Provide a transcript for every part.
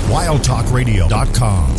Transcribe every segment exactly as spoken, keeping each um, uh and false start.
wild talk radio dot com.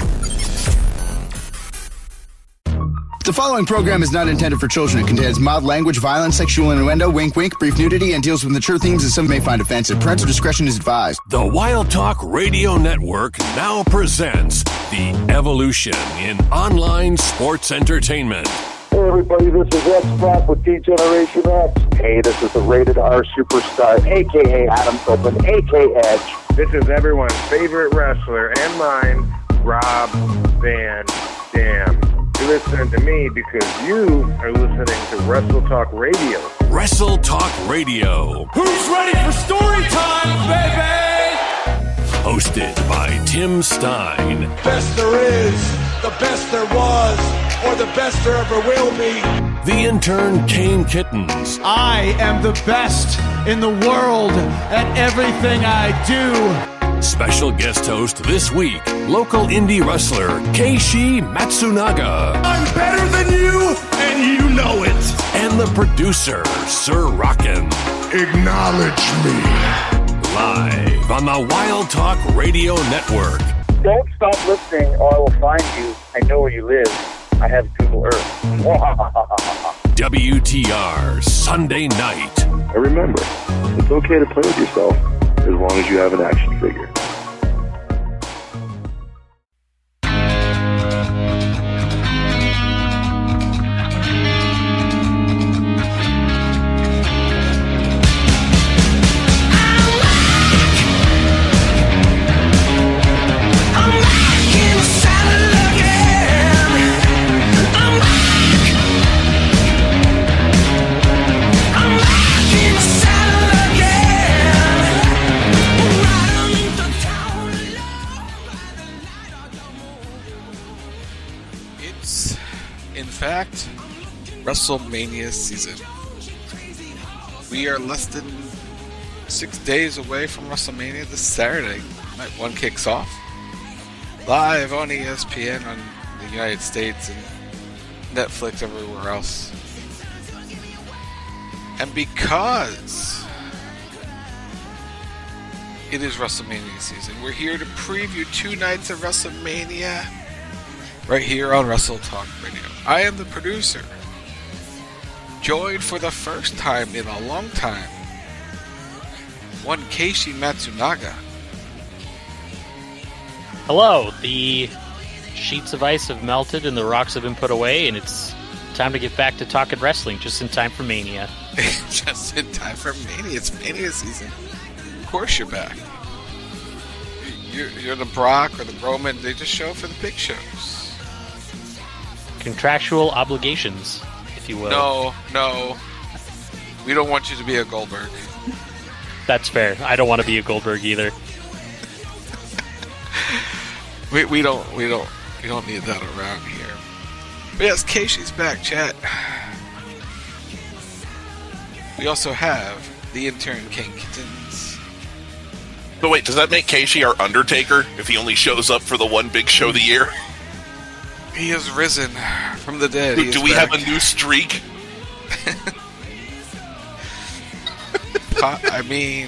The following program is not intended for children. It contains mild language, violence, sexual innuendo, wink wink, brief nudity, and deals with mature themes that some may find offensive. Parental discretion is advised. The Wild Talk Radio Network now presents the evolution in online sports entertainment. Hey everybody, this is X-Pac with D-Generation X. Hey, this is the Rated R Superstar, a k a. Adam Copeland, a k a. Edge. This is everyone's favorite wrestler and mine, Rob Van Dam. You listen to me because you are listening to Wrestle Talk Radio. Wrestle Talk Radio. Who's ready for story time, baby? Hosted by Tim Stein. Best there is, the best there was, or the best there ever will be. The intern Kane Kittens. I am the best in the world at everything I do. Special guest host this week, local indie wrestler Keishi Matsunaga. I'm better than you, and you know it. And the producer, Sir Rockin'. Acknowledge me. Live on the Wild Talk Radio Network. Don't stop listening or I will find you. I know where you live. I have Google Earth. W T R Sunday night. And remember, it's okay to play with yourself as long as you have an action figure. WrestleMania season. We are less than six days away from WrestleMania this Saturday. Night one kicks off live on E S P N on the United States and Netflix everywhere else. And because it is WrestleMania season, we're here to preview two nights of WrestleMania right here on Wrestle Talk Radio. I am the producer, joined for the first time in a long time, one Keishi Matsunaga. Hello, the sheets of ice have melted and the rocks have been put away, and it's time to get back to talking wrestling just in time for Mania. Just in time for Mania. It's Mania season. Of course you're back. You're, you're the Brock or the Roman. They just show up for the big shows. Contractual obligations, if you will. No, no. We don't want you to be a Goldberg. That's fair. I don't want to be a Goldberg either. we we don't we don't we don't need that around here. But yes, Keishi's back, chat. We also have the intern King Kittens. But wait, does that make Keishi our Undertaker if he only shows up for the one big show of the year? He has risen from the dead. Do, do we back. have a new streak? I mean,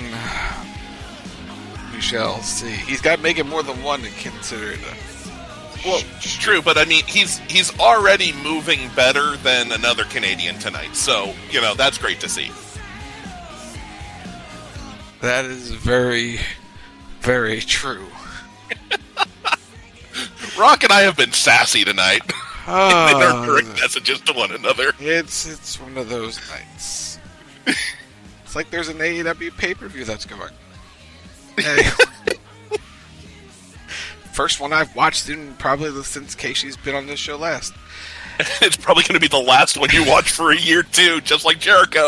we shall see. He's got to make it more than one to consider it a... Well, true, but I mean, he's he's already moving better than another Canadian tonight. So, you know, that's great to see. That is very, very true. Rock and I have been sassy tonight uh, in our direct messages to one another. It's it's one of those nights. It's like there's an A E W pay-per-view that's going. Anyway. First one I've watched in probably since Keishi's been on this show last. It's probably going to be the last one you watch for a year too, just like Jericho.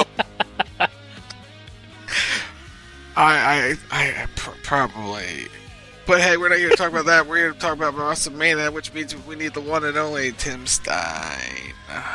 I I I pr- probably. But hey, we're not here to talk about that. We're here to talk about WrestleMania, which means we need the one and only Tim Stein.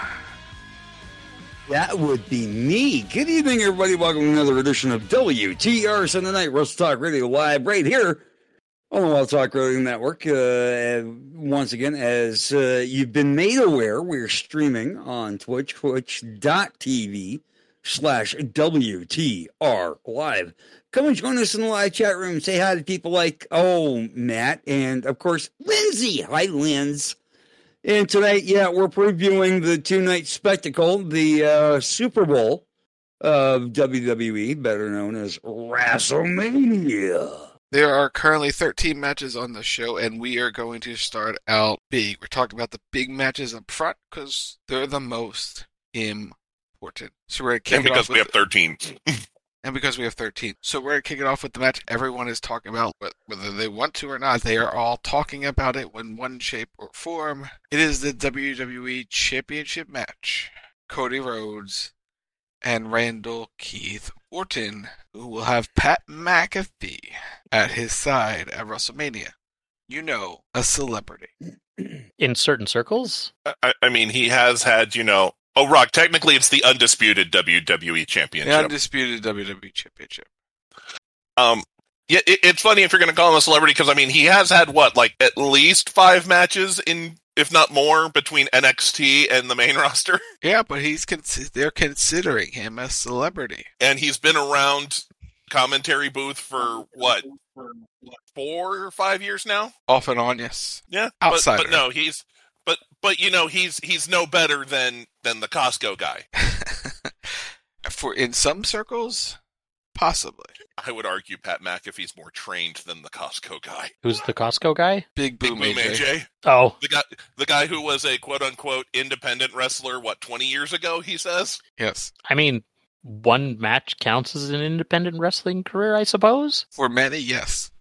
That would be me. Good evening, everybody. Welcome to another edition of W T R Sunday Night Wrestle Talk Radio Live right here on the Wild Talk Radio Network. Uh, once again, as uh, you've been made aware, we're streaming on Twitch, twitch dot t v slash W T R live. Come and join us in the live chat room. Say hi to people like, oh, Matt, and of course, Lindsay. Hi, Linz. And tonight, yeah, we're previewing the two-night spectacle, the uh, Super Bowl of W W E, better known as WrestleMania. There are currently thirteen matches on the show, and we are going to start out big. We're talking about the big matches up front because they're the most important. So we're and because we have thirteen. And because we have thirteen. So we're going to kick it off with the match everyone is talking about, whether they want to or not. They are all talking about it in one shape or form. It is the W W E Championship match. Cody Rhodes and Randall Keith Orton, who will have Pat McAfee at his side at WrestleMania. You know, a celebrity. In certain circles? I, I mean, he has had, you know, oh, Rock, technically it's the undisputed W W E Championship. The undisputed W W E Championship. Um, yeah, it, it's funny if you're going to call him a celebrity, because, I mean, he has had, what, like, at least five matches in, if not more, between N X T and the main roster. Yeah, but he's con- they're considering him a celebrity. And he's been around commentary booth for, what, four or five years now? Off and on, yes. Yeah, outsider. But, but no, he's, but, but, you know, he's, he's no better than, than the Costco guy. For, in some circles, possibly. I would argue Pat McAfee's more trained than the Costco guy. Who's the Costco guy? Big Boom, Big Boom A J. A J. Oh. The guy, the guy who was a quote-unquote independent wrestler, what, twenty years ago, he says? Yes. I mean, one match counts as an independent wrestling career, I suppose? For many, yes.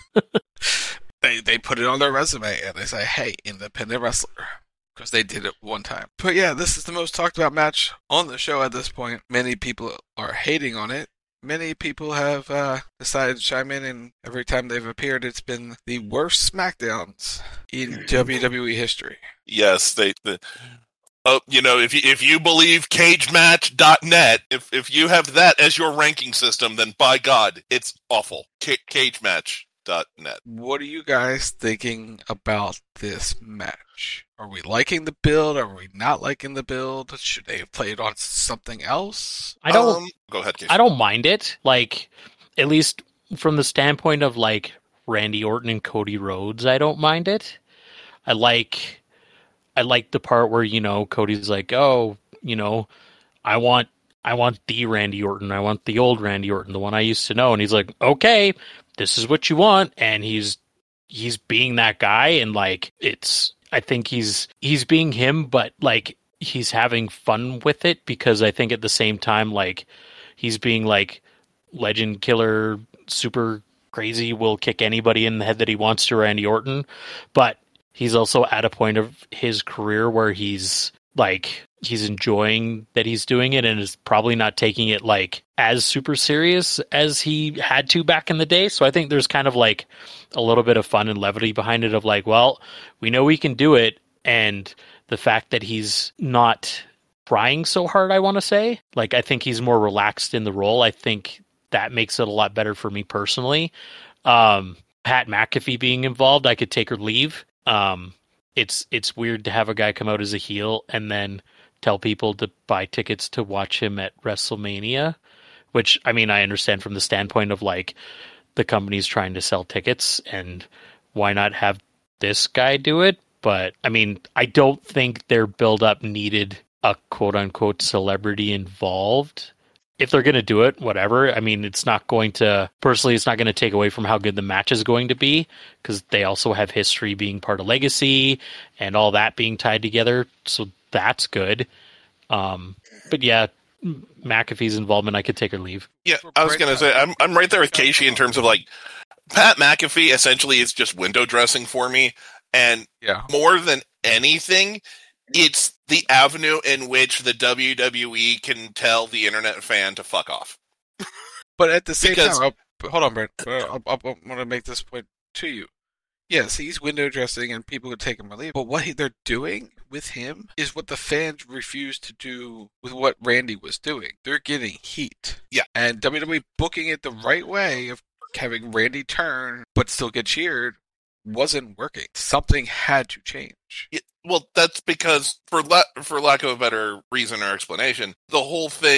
they they put it on their resume and they say, hey, independent wrestler. Because they did it one time. But yeah, this is the most talked about match on the show at this point. Many people are hating on it. Many people have uh, decided to chime in, and every time they've appeared, it's been the worst SmackDowns in W W E history. Yes, they. The, oh, you know, if you if you believe cage match dot net, if if you have that as your ranking system, then by God, it's awful. C- cage match dot net. What are you guys thinking about this match? Are we liking the build? Are we not liking the build? Should they have played on something else? I don't. Um, go ahead, Casey. I don't mind it. Like, at least from the standpoint of like Randy Orton and Cody Rhodes, I don't mind it. I like, I like the part where, you know, Cody's like, oh, you know, I want, I want the Randy Orton. I want the old Randy Orton, the one I used to know. And he's like, okay, this is what you want. And he's, he's being that guy. And like, it's, I think he's he's being him, but like he's having fun with it, because I think at the same time, like, he's being like legend killer, super crazy, will kick anybody in the head that he wants to, Randy Orton. But he's also at a point of his career where he's like he's enjoying that he's doing it, and is probably not taking it like as super serious as he had to back in the day. So I think there's kind of like a little bit of fun and levity behind it, of like, well, we know we can do it, and the fact that he's not trying so hard, I want to say, like, I think he's more relaxed in the role. I think that makes it a lot better for me personally. Um, Pat McAfee being involved, I could take or leave. Um, it's it's weird to have a guy come out as a heel and then tell people to buy tickets to watch him at WrestleMania, which, I mean, I understand from the standpoint of like the company's trying to sell tickets, and why not have this guy do it? But I mean, I don't think their build-up needed a quote-unquote celebrity involved. If they're going to do it, whatever. I mean, it's not going to, personally, it's not going to take away from how good the match is going to be, because they also have history being part of Legacy and all that being tied together. So that's good. Um, but yeah, McAfee's involvement, I could take or leave. Yeah, I was going to say, I'm I'm right there with Casey in terms of like, Pat McAfee essentially is just window dressing for me. And yeah. more than anything, it's the avenue in which the W W E can tell the internet fan to fuck off. But at the same because, time, I'll, hold on, Brent. I want to make this point to you. Yes, he's window dressing and people could take him or leave. But what he, they're doing with him is what the fans refused to do with what Randy was doing. They're getting heat. Yeah. And W W E booking it the right way of having Randy turn but still get cheered wasn't working. Something had to change. Yeah, well, that's because, for la- for lack of a better reason or explanation, the whole thing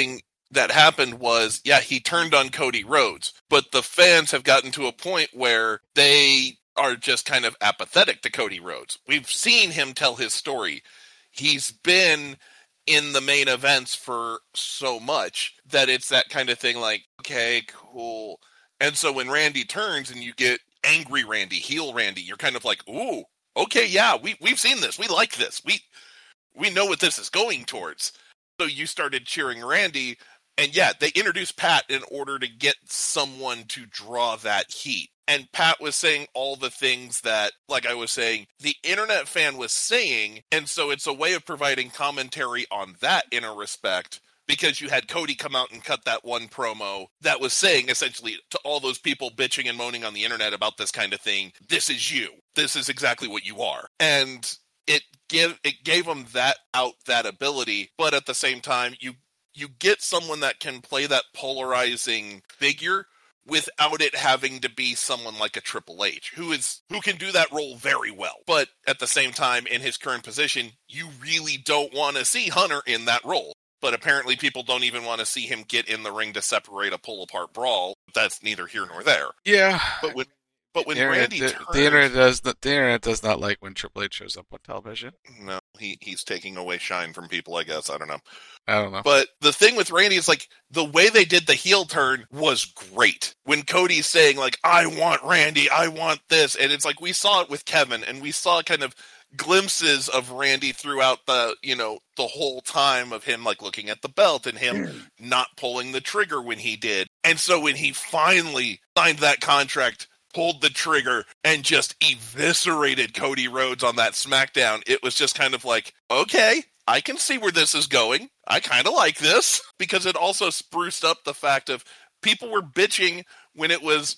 that happened was, yeah, he turned on Cody Rhodes, but the fans have gotten to a point where they are just kind of apathetic to Cody Rhodes. We've seen him tell his story. He's been in the main events for so much that it's that kind of thing like, okay, cool. And so when Randy turns and you get angry Randy, heel Randy, you're kind of like, ooh, okay, yeah, we, we've seen this. We like this. We we know what this is going towards. So you started cheering Randy, and yeah, they introduced Pat in order to get someone to draw that heat. And Pat was saying all the things that, like I was saying, the internet fan was saying, and so it's a way of providing commentary on that in a respect, because you had Cody come out and cut that one promo that was saying, essentially, to all those people bitching and moaning on the internet about this kind of thing, this is you. This is exactly what you are. And it give it gave them that out, that ability, but at the same time, you you get someone that can play that polarizing figure without it having to be someone like a Triple H, who is who can do that role very well. But at the same time, in his current position, you really don't want to see Hunter in that role. But apparently people don't even want to see him get in the ring to separate a pull-apart brawl. That's neither here nor there. Yeah. But when, but when the Randy internet, turns... The, the, internet does not, the internet does not like when Triple H shows up on television. No, he, he's taking away shine from people, I guess. I don't know. I don't know. But the thing with Randy is, like, the way they did the heel turn was great. When Cody's saying, like, I want Randy, I want this. And it's like, we saw it with Kevin, and we saw kind of glimpses of Randy throughout the, you know, the whole time of him, like, looking at the belt and him not pulling the trigger when he did. And so when he finally signed that contract, pulled the trigger, and just eviscerated Cody Rhodes on that SmackDown, it was just kind of like, okay, I can see where this is going. I kind of like this, because it also spruced up the fact of people were bitching when it was,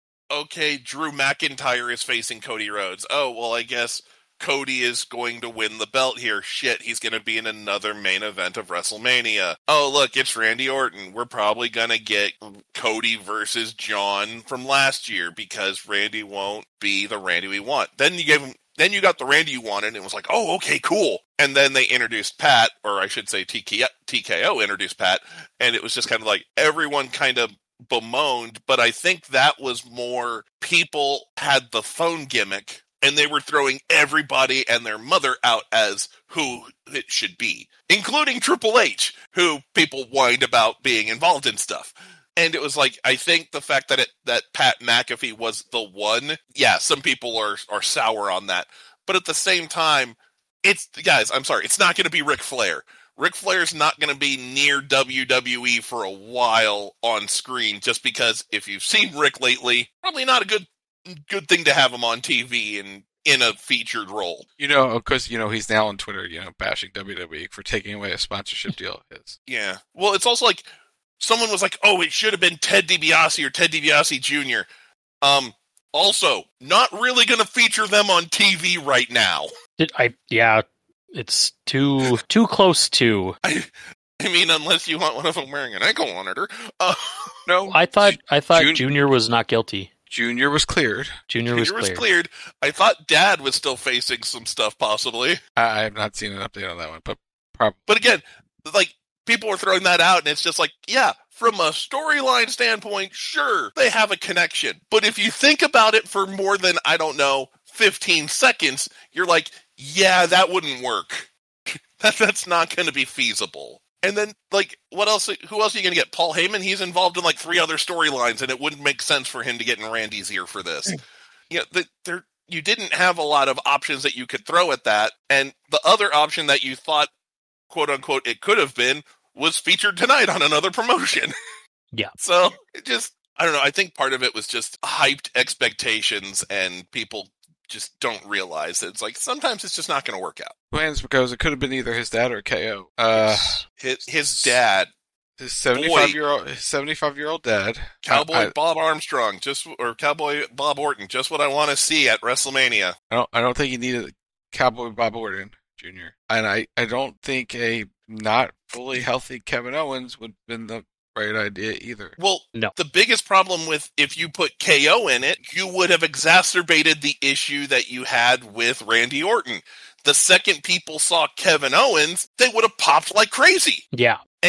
okay, Drew McIntyre is facing Cody Rhodes. Oh, well, I guess Cody is going to win the belt here. Shit, he's going to be in another main event of WrestleMania. Oh, look, it's Randy Orton. We're probably going to get Cody versus John from last year because Randy won't be the Randy we want. Then you gave him, then you got the Randy you wanted, and it was like, oh, okay, cool. And then they introduced Pat, or I should say T K O introduced Pat, and it was just kind of like everyone kind of bemoaned, but I think that was more people had the phone gimmick, and they were throwing everybody and their mother out as who it should be, including Triple H, who people whined about being involved in stuff. And it was like, I think the fact that it, that Pat McAfee was the one, yeah, some people are, are sour on that. But at the same time, it's, guys, I'm sorry, it's not going to be Ric Flair. Ric Flair's not going to be near W W E for a while on screen, just because if you've seen Ric lately, probably not a good good thing to have him on T V and in a featured role. You know, of course, you know, he's now on Twitter, you know, bashing W W E for taking away a sponsorship deal of his. Yeah. Well, it's also like, someone was like, oh, it should have been Ted DiBiase or Ted DiBiase Junior Um, also, not really going to feature them on T V right now. Did I, yeah, it's too, too close to. I, I mean, unless you want one of them wearing an ankle monitor. Uh, no. I thought, I thought Jun- Junior was not guilty. Junior was cleared. Junior, Junior was, was cleared. cleared. I thought Dad was still facing some stuff, possibly. I, I have not seen an update on that one, but probably. But again, like, people are throwing that out, and it's just like, yeah, from a storyline standpoint, sure, they have a connection. But if you think about it for more than, I don't know, fifteen seconds, you're like, yeah, that wouldn't work. that, that's not going to be feasible. And then, like, what else? Who else are you going to get? Paul Heyman? He's involved in, like, three other storylines, and it wouldn't make sense for him to get in Randy's ear for this. You know, the, there, you didn't have a lot of options that you could throw at that, and the other option that you thought, quote-unquote, it could have been, was featured tonight on another promotion. Yeah. So, it just, I don't know, I think part of it was just hyped expectations, and people just don't realize that it's like, sometimes it's just not going to work out. Plans because it could have been either his dad or K O. Uh, his, his dad. His seventy-five-year-old his seventy-five-year-old dad. Cowboy I, I, Bob Armstrong, just or Cowboy Bob Orton, just what I want to see at WrestleMania. I don't I don't think he needed Cowboy Bob Orton Junior And I, I don't think a not fully healthy Kevin Owens would have been the right idea either. Well, no. The biggest problem with if you put K O in it, you would have exacerbated the issue that you had with Randy Orton. The second people saw Kevin Owens, they would have popped like crazy. Yeah. And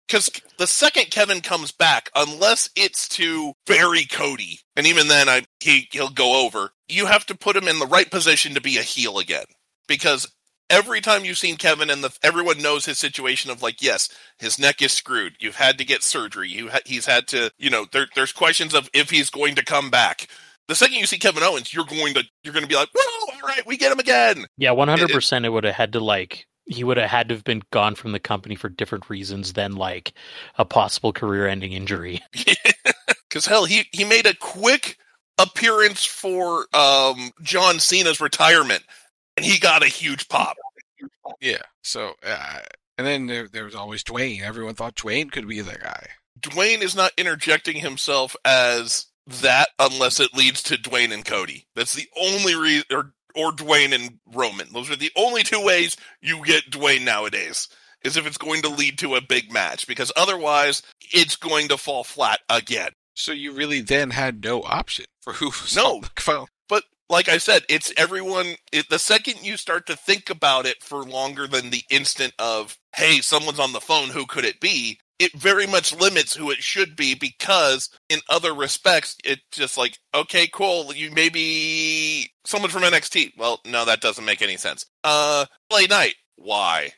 Because the second Kevin comes back, unless it's to bury Cody, and even then I he, he'll go over, you have to put him in the right position to be a heel again. Because every time you've seen Kevin, and the, everyone knows his situation of like, yes, his neck is screwed. You've had to get surgery. You ha- He's had to, you know, there, there's questions of if he's going to come back. The second you see Kevin Owens, you're going to you're going to be like, whoa, all right, we get him again. Yeah, one hundred percent it, it would have had to, like, he would have had to have been gone from the company for different reasons than, like, a possible career-ending injury. Because, hell, he, he made a quick appearance for um, John Cena's retirement, and he got a huge pop. Yeah, so, uh, and then there, there was always Dwayne. Everyone thought Dwayne could be the guy. Dwayne is not interjecting himself as that unless it leads to Dwayne and Cody. That's the only reason, or, or Dwayne and Roman. Those are the only two ways you get Dwayne nowadays, is if it's going to lead to a big match, because otherwise it's going to fall flat again. So you really then had no option for who was no, on the phone. But like I said, it's everyone, it, the second you start to think about it for longer than the instant of, hey, someone's on the phone, who could it be? It very much limits who it should be, because in other respects, it's just like, okay, cool, you maybe someone from N X T. Well, no, that doesn't make any sense. Uh, L A Knight. Why?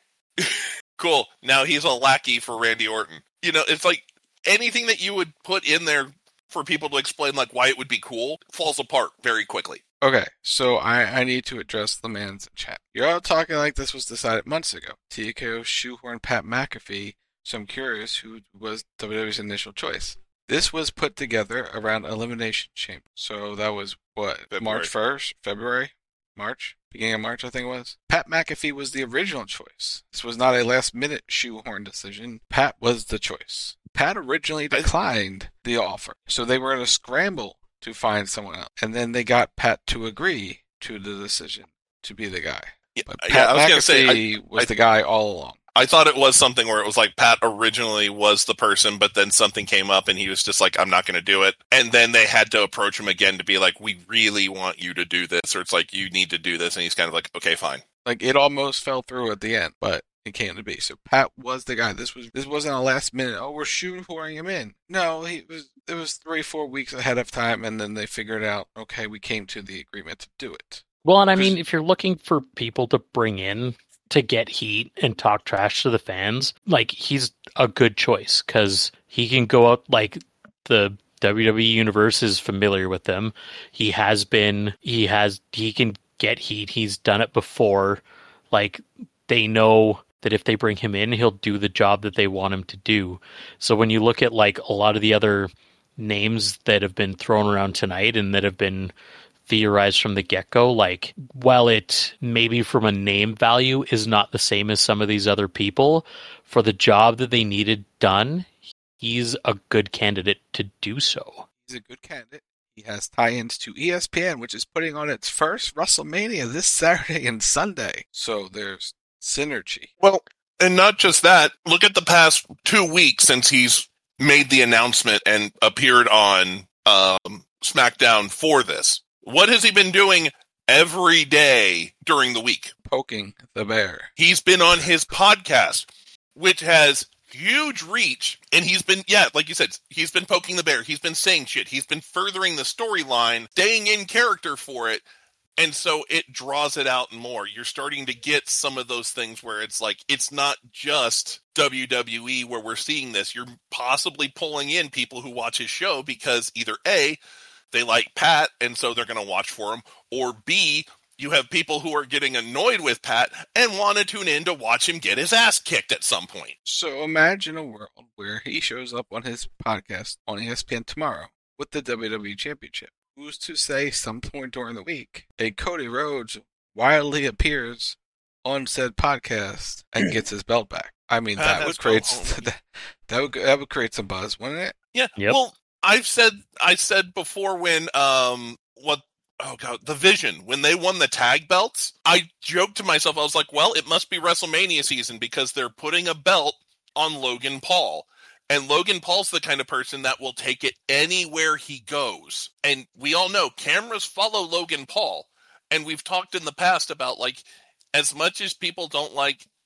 Cool. Now he's a lackey for Randy Orton. You know, it's like anything that you would put in there for people to explain like why it would be cool falls apart very quickly. Okay, so I, I need to address the man's chat. You're all talking like this was decided months ago. T K O shoehorned Pat McAfee. So I'm curious who was W W E's initial choice. This was put together around Elimination Chamber. So that was, what, February. March first? February? March? Beginning of March, I think it was. Pat McAfee was the original choice. This was not a last-minute shoehorn decision. Pat was the choice. Pat originally declined the offer. So they were in a scramble to find someone else. And then they got Pat to agree to the decision to be the guy. Yeah, but yeah, Pat I was McAfee gonna say, I, was I, the guy all along. I thought it was something where it was like Pat originally was the person, but then something came up and he was just like, I'm not going to do it. And then they had to approach him again to be like, we really want you to do this. Or it's like, you need to do this. And he's kind of like, okay, fine. Like, it almost fell through at the end, but it came to be. So Pat was the guy. This was this wasn't a last minute, oh, we're shoehorning him in. No, he was. It was three, four weeks ahead of time, and then they figured out, okay, we came to the agreement to do it. Well, and I mean, if you're looking for people to bring in to get heat and talk trash to the fans, like, he's a good choice, because he can go up, like, the W W E universe is familiar with them. He has been, he has, he can get heat. He's done it before. Like, they know that if they bring him in, he'll do the job that they want him to do. So when you look at, like, a lot of the other names that have been thrown around tonight and that have been theorized from the get-go, like, while it maybe from a name value is not the same as some of these other people, for the job that they needed done, he's a good candidate to do so. He's a good candidate. He has tie-ins to E S P N, which is putting on its first WrestleMania this Saturday and Sunday. So there's synergy. Well, and not just that, look at the past two weeks since he's made the announcement and appeared on um, SmackDown for this. What has he been doing every day during the week? Poking the bear. He's been on his podcast, which has huge reach, and he's been, yeah, like you said, he's been poking the bear. He's been saying shit. He's been furthering the storyline, staying in character for it, and so it draws it out more. You're starting to get some of those things where it's like, it's not just W W E where we're seeing this. You're possibly pulling in people who watch his show because either A, they like Pat, and so they're going to watch for him, or B, you have people who are getting annoyed with Pat and want to tune in to watch him get his ass kicked at some point. So imagine a world where he shows up on his podcast on E S P N tomorrow with the W W E Championship. Who's to say some point during the week a Cody Rhodes wildly appears on said podcast and gets his belt back? I mean, Uh, that that's would create so that, that would that would create some buzz, wouldn't it? Yeah. Yep. Well, I've said I said before when um what oh god the Vision when they won the tag belts, I joked to myself, I was like, well, it must be WrestleMania season because they're putting a belt on Logan Paul. And Logan Paul's the kind of person that will take it anywhere he goes. And we all know cameras follow Logan Paul. And we've talked in the past about, like, as much as people don't like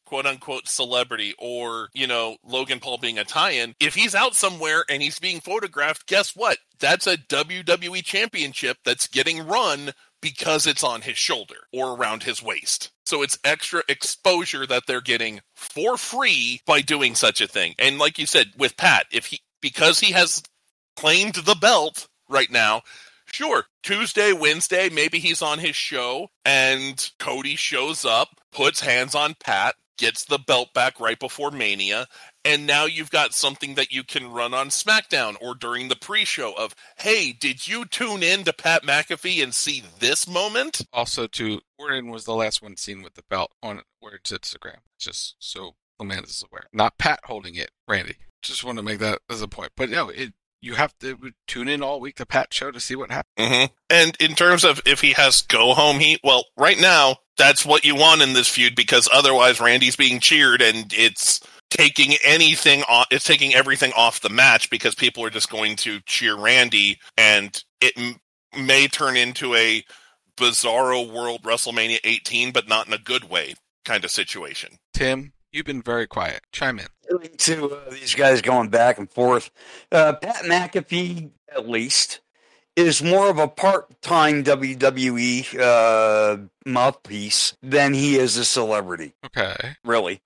quote-unquote celebrity or, you know, Logan Paul being a tie-in, if he's out somewhere and he's being photographed, guess what? That's a W W E championship that's getting run because it's on his shoulder or around his waist. So it's extra exposure that they're getting for free by doing such a thing. And like you said, with Pat, if he because he has claimed the belt right now, sure, Tuesday, Wednesday, maybe he's on his show, and Cody shows up, puts hands on Pat, gets the belt back right before Mania, and now you've got something that you can run on SmackDown or during the pre-show of, hey, did you tune in to Pat McAfee and see this moment? Also, too, Orton was the last one seen with the belt on where it's Instagram, just so Clement is aware. Not Pat holding it, Randy. Just want to make that as a point. But no, it you have to tune in all week to Pat's show to see what happens. Mm-hmm. And in terms of if he has go-home heat, well, right now, that's what you want in this feud, because otherwise Randy's being cheered and it's taking anything off, it's taking everything off the match because people are just going to cheer Randy, and it m- may turn into a Bizarro World WrestleMania eighteen, but not in a good way kind of situation. Tim, you've been very quiet. Chime in. To uh, these guys going back and forth, uh, Pat McAfee, at least, is more of a part-time W W E uh, mouthpiece than he is a celebrity. Okay. Really.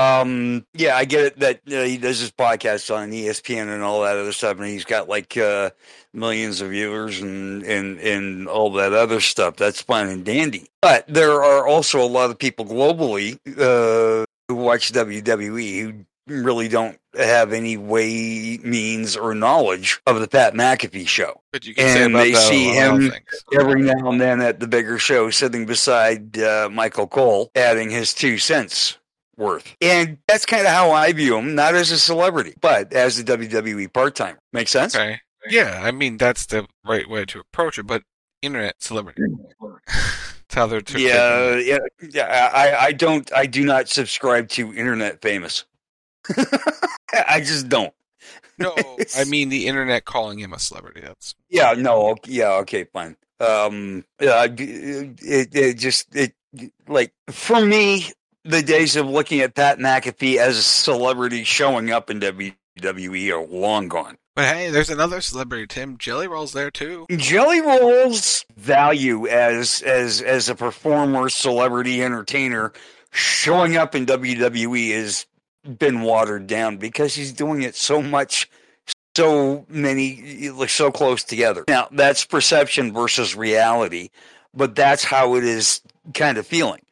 Um, yeah, I get it that uh, he does his podcast on E S P N and all that other stuff, and he's got like uh, millions of viewers and, and, and all that other stuff. That's fine and dandy. But there are also a lot of people globally uh, who watch W W E who really don't have any way, means, or knowledge of the Pat McAfee show. But you can and say about they that see a lot of him things. every now and then at the bigger show sitting beside uh, Michael Cole, adding his two cents worth. And that's kind of how I view him, not as a celebrity, but as a W W E part-timer. Make sense? Okay. Yeah, I mean, that's the right way to approach it, but internet celebrity. That's how they're t- yeah, yeah, yeah. I, I don't, I do not subscribe to internet famous. I just don't. No, I mean the internet calling him a celebrity. That's yeah, no, yeah, okay, fine. Um, yeah, it, it just it like for me, the days of looking at Pat McAfee as a celebrity showing up in W W E are long gone. But hey, there's another celebrity, Tim. Jelly Roll's there too. Jelly Roll's value as as as a performer, celebrity, entertainer, showing up in W W E is been watered down because he's doing it so much, so many, so close together. Now, that's perception versus reality, but that's how it is kind of feeling.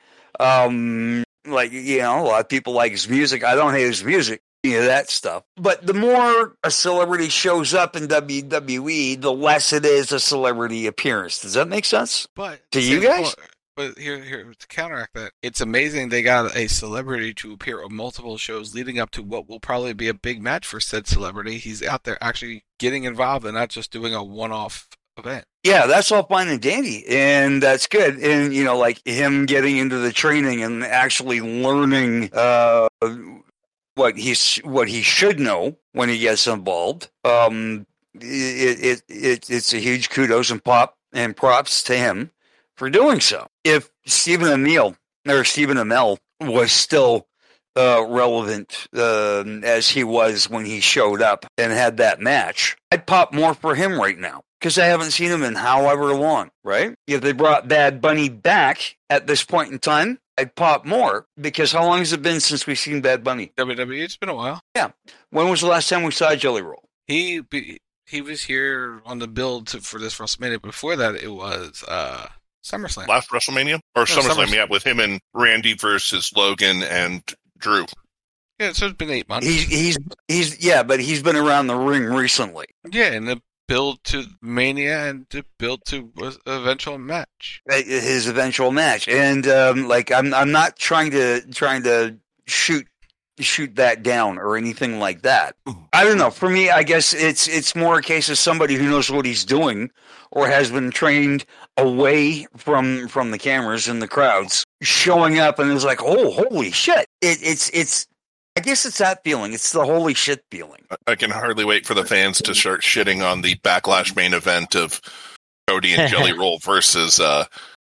Um, like, you know, a lot of people like his music. I don't hate his music, you know, that stuff. But the more a celebrity shows up in W W E, the less it is a celebrity appearance. Does that make sense? But to you guys? Point, but here, here to counteract that, it's amazing they got a celebrity to appear on multiple shows leading up to what will probably be a big match for said celebrity. He's out there actually getting involved and not just doing a one-off event. Yeah, that's all fine and dandy, and that's good. And, you know, like him getting into the training and actually learning uh, what he's what he should know when he gets involved. Um, it, it it it's a huge kudos and pop and props to him for doing so. If Stephen Amell or Stephen Amell was still uh, relevant uh, as he was when he showed up and had that match, I'd pop more for him right now because I haven't seen him in however long, right? If they brought Bad Bunny back at this point in time, I'd pop more because how long has it been since we've seen Bad Bunny? W W E, it's been a while. Yeah. When was the last time we saw Jelly Roll? He he was here on the build to, for this WrestleMania. Before that, it was uh, SummerSlam. Last WrestleMania? Or no, SummerSlam, SummerSlam, yeah, with him and Randy versus Logan and Drew. Yeah, so it's been eight months. He's, he's, he's, yeah, but he's been around the ring recently. Yeah, and the build to Mania and the build to eventual match. His eventual match. And, um, like, I'm, I'm not trying to, trying to shoot, shoot that down or anything like that. I don't know. For me, I guess it's, it's more a case of somebody who knows what he's doing or has been trained away from, from the cameras and the crowds showing up and is like, oh, holy shit. It, it's, it's, I guess it's that feeling. It's the holy shit feeling. I can hardly wait for the fans to start shitting on the Backlash main event of Cody and Jelly Roll versus uh,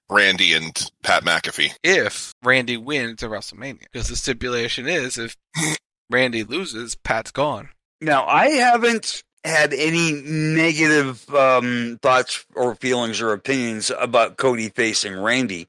Randy and Pat McAfee. If Randy wins at WrestleMania. Because the stipulation is if Randy loses, Pat's gone. Now, I haven't had any negative um, thoughts or feelings or opinions about Cody facing Randy.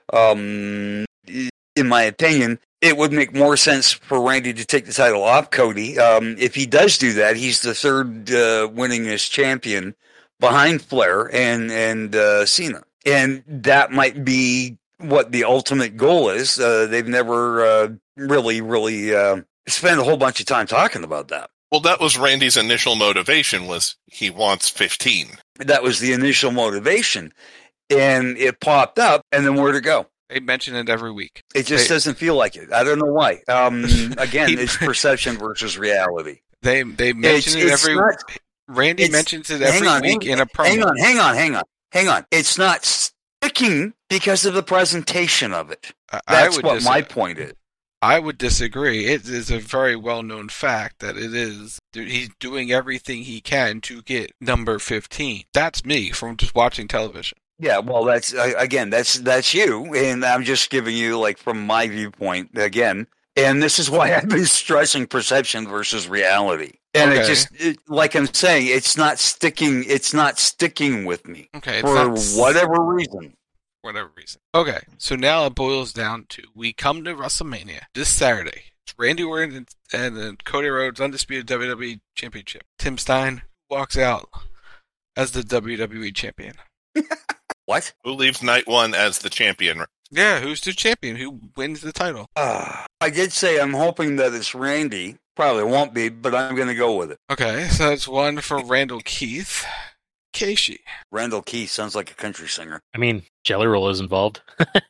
Um, in my opinion, it would make more sense for Randy to take the title off Cody. Um, if he does do that, he's the third uh, winningest champion behind Flair and, and uh, Cena. And that might be what the ultimate goal is. Uh, they've never uh, really, really uh, spent a whole bunch of time talking about that. Well, that was Randy's initial motivation, was he wants fifteen. That was the initial motivation. And it popped up, and then where'd it go? They mention it every week. It just they, doesn't feel like it. I don't know why. Um, again, he, it's perception versus reality. They they mention it's, it every not, Randy mentions it every on, week hang, in a promo. Hang on, hang on, hang on, hang on. It's not sticking because of the presentation of it. That's I would what dis- my point is. I would disagree. It is a very well-known fact that it is. He's doing everything he can to get number fifteen. That's me from just watching television. Yeah, well, that's again, that's that's you, and I'm just giving you like from my viewpoint again. And this is why I've been stressing perception versus reality. And okay. it just, it, like I'm saying, it's not sticking. It's not sticking with me. Okay, for not, whatever reason. Whatever reason. Okay, so now it boils down to we come to WrestleMania this Saturday. It's Randy Orton and, and Cody Rhodes undisputed W W E Championship. Tim Stein walks out as the W W E champion. What? Who leaves night one as the champion? Yeah, who's the champion? Who wins the title? Uh, I did say I'm hoping that it's Randy. Probably won't be, but I'm going to go with it. Okay, so that's one for Randall Keith. Keishi. Randall Keith sounds like a country singer. I mean, Jelly Roll is involved.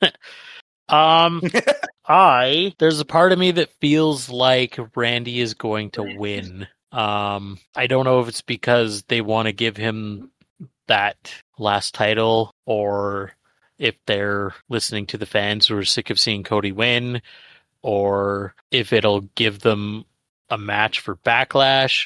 um, I there's a part of me that feels like Randy is going to win. Um, I don't know if it's because they want to give him that last title, or if they're listening to the fans who are sick of seeing Cody win, or if it'll give them a match for Backlash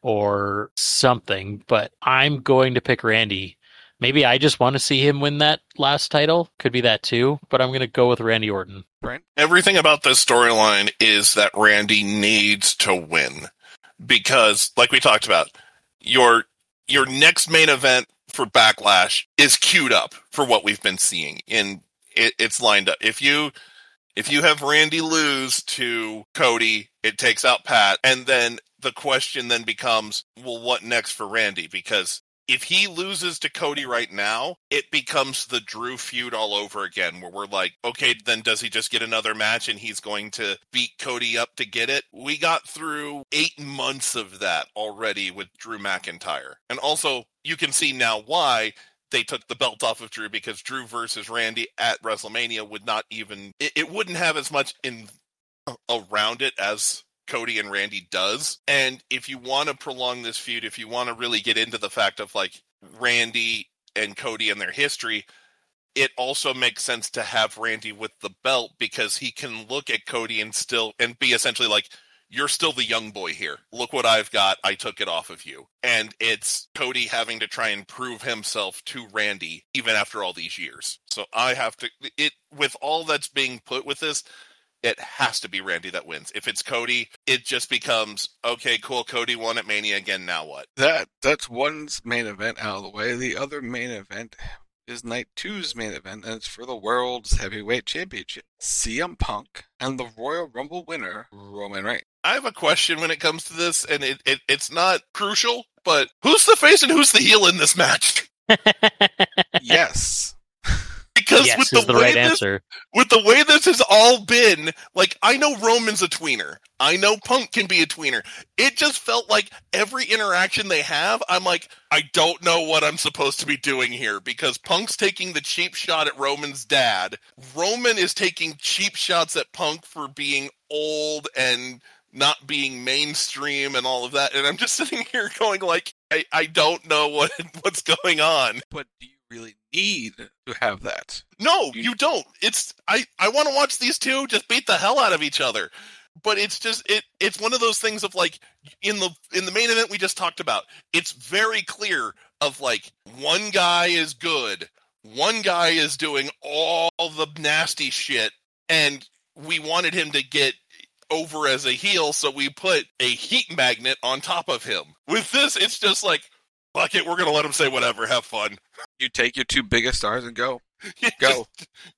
or something. But I'm going to pick Randy. Maybe I just want to see him win that last title. Could be that too, but I'm going to go with Randy Orton. Right. Everything about this storyline is that Randy needs to win. Because, like we talked about, your your next main event for Backlash is queued up for what we've been seeing. And it, it's lined up. If you if you have Randy lose to Cody, it takes out Pat. And then the question then becomes, well, what next for Randy? Because if he loses to Cody right now, it becomes the Drew feud all over again, where we're like, okay, then does he just get another match and he's going to beat Cody up to get it? We got through eight months of that already with Drew McIntyre. And also, you can see now why they took the belt off of Drew, because Drew versus Randy at WrestleMania would not even, it, it wouldn't have as much in around it as Cody and Randy does. And if you want to prolong this feud, if you want to really get into the fact of like Randy and Cody and their history, it also makes sense to have Randy with the belt, because he can look at Cody and still and be essentially like, you're still the young boy here. Look what I've got. I took it off of you. And it's Cody having to try and prove himself to Randy even after all these years. So I have to, it with all that's being put with this, it has to be Randy that wins. If it's Cody, it just becomes, okay, cool, Cody won at Mania again, now what? That That's one main event out of the way. The other main event is night two's main event, and it's for the World's Heavyweight Championship. C M Punk and the Royal Rumble winner, Roman Reigns. I have a question when it comes to this, and it, it it's not crucial, but who's the face and who's the heel in this match? Yes. Because yes with the, is the way right this, answer. with the way this has all been, like, I know Roman's a tweener. I know Punk can be a tweener. It just felt like every interaction they have, I'm like, I don't know what I'm supposed to be doing here, because Punk's taking the cheap shot at Roman's dad. Roman is taking cheap shots at Punk for being old and not being mainstream and all of that. And I'm just sitting here going like, I, I don't know what what's going on. But do you really need to have that? No, you, you don't. It's I, I want to watch these two just beat the hell out of each other. But it's just it it's one of those things of like in the in the main event we just talked about, it's very clear of like one guy is good, one guy is doing all the nasty shit, and we wanted him to get over as a heel, so we put a heat magnet on top of him. With this, it's just like, fuck it, we're going to let him say whatever, have fun. You take your two biggest stars and go. Go.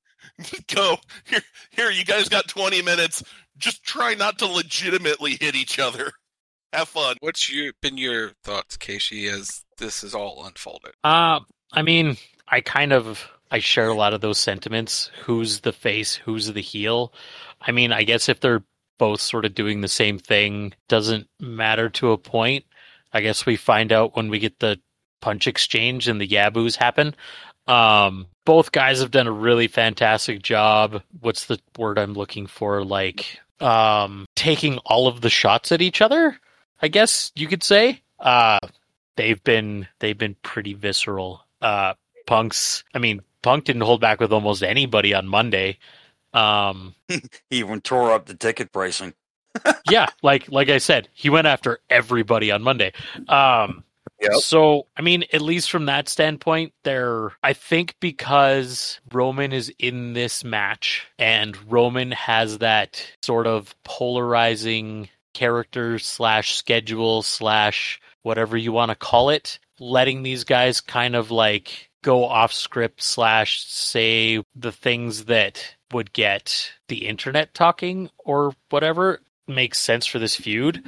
Go. Here, here, you guys got twenty minutes. Just try not to legitimately hit each other. Have fun. What's your, been your thoughts, Keishi, as this is all unfolded? Uh, I mean, I kind of, I share a lot of those sentiments. Who's the face? Who's the heel? I mean, I guess if they're both sort of doing the same thing, doesn't matter to a point. I guess we find out when we get the punch exchange and the yaboos happen. Um, both guys have done a really fantastic job. What's the word I'm looking for? Like, um, taking all of the shots at each other, I guess you could say. Uh, they've been, they've been pretty visceral. Uh, Punk's, I mean, Punk didn't hold back with almost anybody on Monday. Um, he even tore up the ticket pricing. yeah, like like I said, he went after everybody on Monday. Um, yep. So, I mean, at least from that standpoint, there, I think because Roman is in this match and Roman has that sort of polarizing character slash schedule slash whatever you want to call it, letting these guys kind of like go off script slash say the things that would get the internet talking or whatever makes sense for this feud.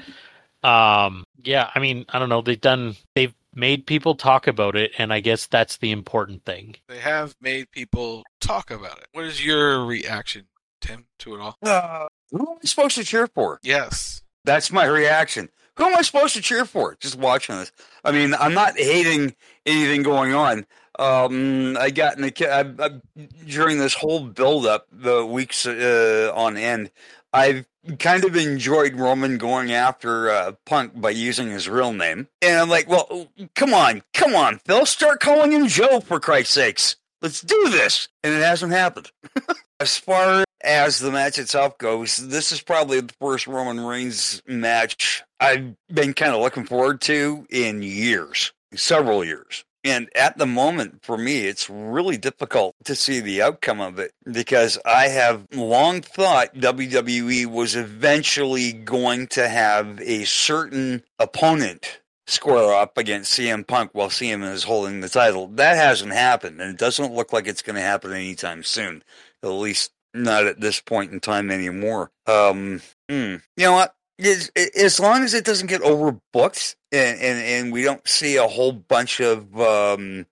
Um, yeah, I mean, I don't know. They've done, they've made people talk about it, and I guess that's the important thing. They have made people talk about it. What is your reaction, Tim, to it all? Uh, who am I supposed to cheer for? Yes. That's my reaction. Who am I supposed to cheer for? Just watching this. I mean, I'm not hating anything going on. Um, I got in the I, I, during this whole build-up, the weeks uh, on end, I've kind of enjoyed Roman going after uh, Punk by using his real name. And I'm like, well, come on, come on, Phil, start calling him Joe, for Christ's sakes. Let's do this. And it hasn't happened. As far as the match itself goes, this is probably the first Roman Reigns match I've been kind of looking forward to in years, several years. And at the moment, for me, it's really difficult to see the outcome of it because I have long thought W W E was eventually going to have a certain opponent square up against C M Punk while C M is holding the title. That hasn't happened, and it doesn't look like it's going to happen anytime soon, at least not at this point in time anymore. Um, hmm. You know what? As, as long as it doesn't get overbooked and, and, and we don't see a whole bunch of um,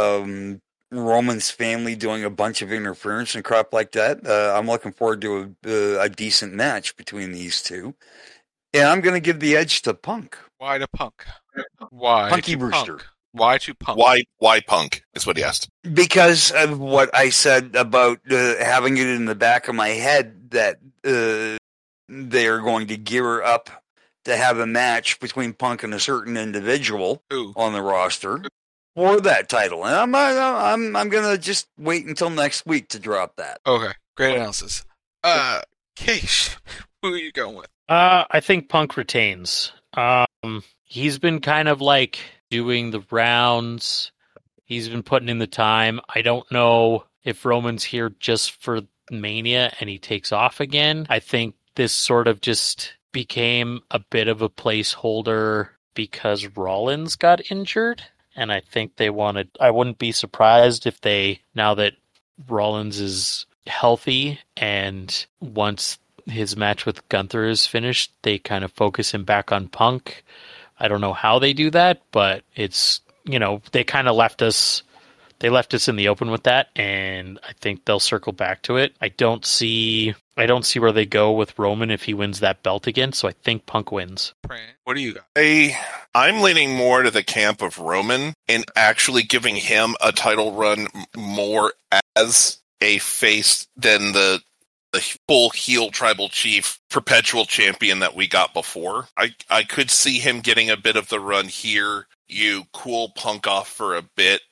um, Roman's family doing a bunch of interference and crap like that, uh, I'm looking forward to a, uh, a decent match between these two. And I'm going to give the edge to Punk. Why to Punk? Why Punky to Brewster. Punk? Why to Punk? Why why Punk is what he asked. Because of what I said about uh, having it in the back of my head that uh, they are going to gear up to have a match between Punk and a certain individual Ooh. on the roster for that title. And I'm I'm I'm going to just wait until next week to drop that. Okay, great analysis. Uh, Keish, who are you going with? Uh, I think Punk retains. Um, he's been kind of like doing the rounds. He's been putting in the time. I don't know if Roman's here just for Mania and he takes off again. I think this sort of just became a bit of a placeholder because Rollins got injured. And I think they wanted, I wouldn't be surprised if they, now that Rollins is healthy and once his match with Gunther is finished, they kind of focus him back on Punk. I don't know how they do that, but it's, you know, they kind of left us, they left us in the open with that, and I think they'll circle back to it. I don't see, I don't see where they go with Roman if he wins that belt again, so I think Punk wins. What do you got? I, I'm leaning more to the camp of Roman and actually giving him a title run more as a face than the the full heel tribal chief perpetual champion that we got before. I, I could see him getting a bit of the run here. You cool Punk off for a bit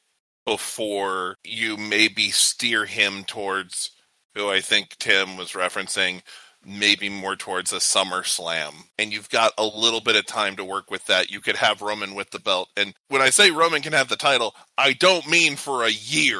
before you maybe steer him towards who I think Tim was referencing, maybe more towards a SummerSlam. And you've got a little bit of time to work with that. You could have Roman with the belt. And when I say Roman can have the title, I don't mean for a year.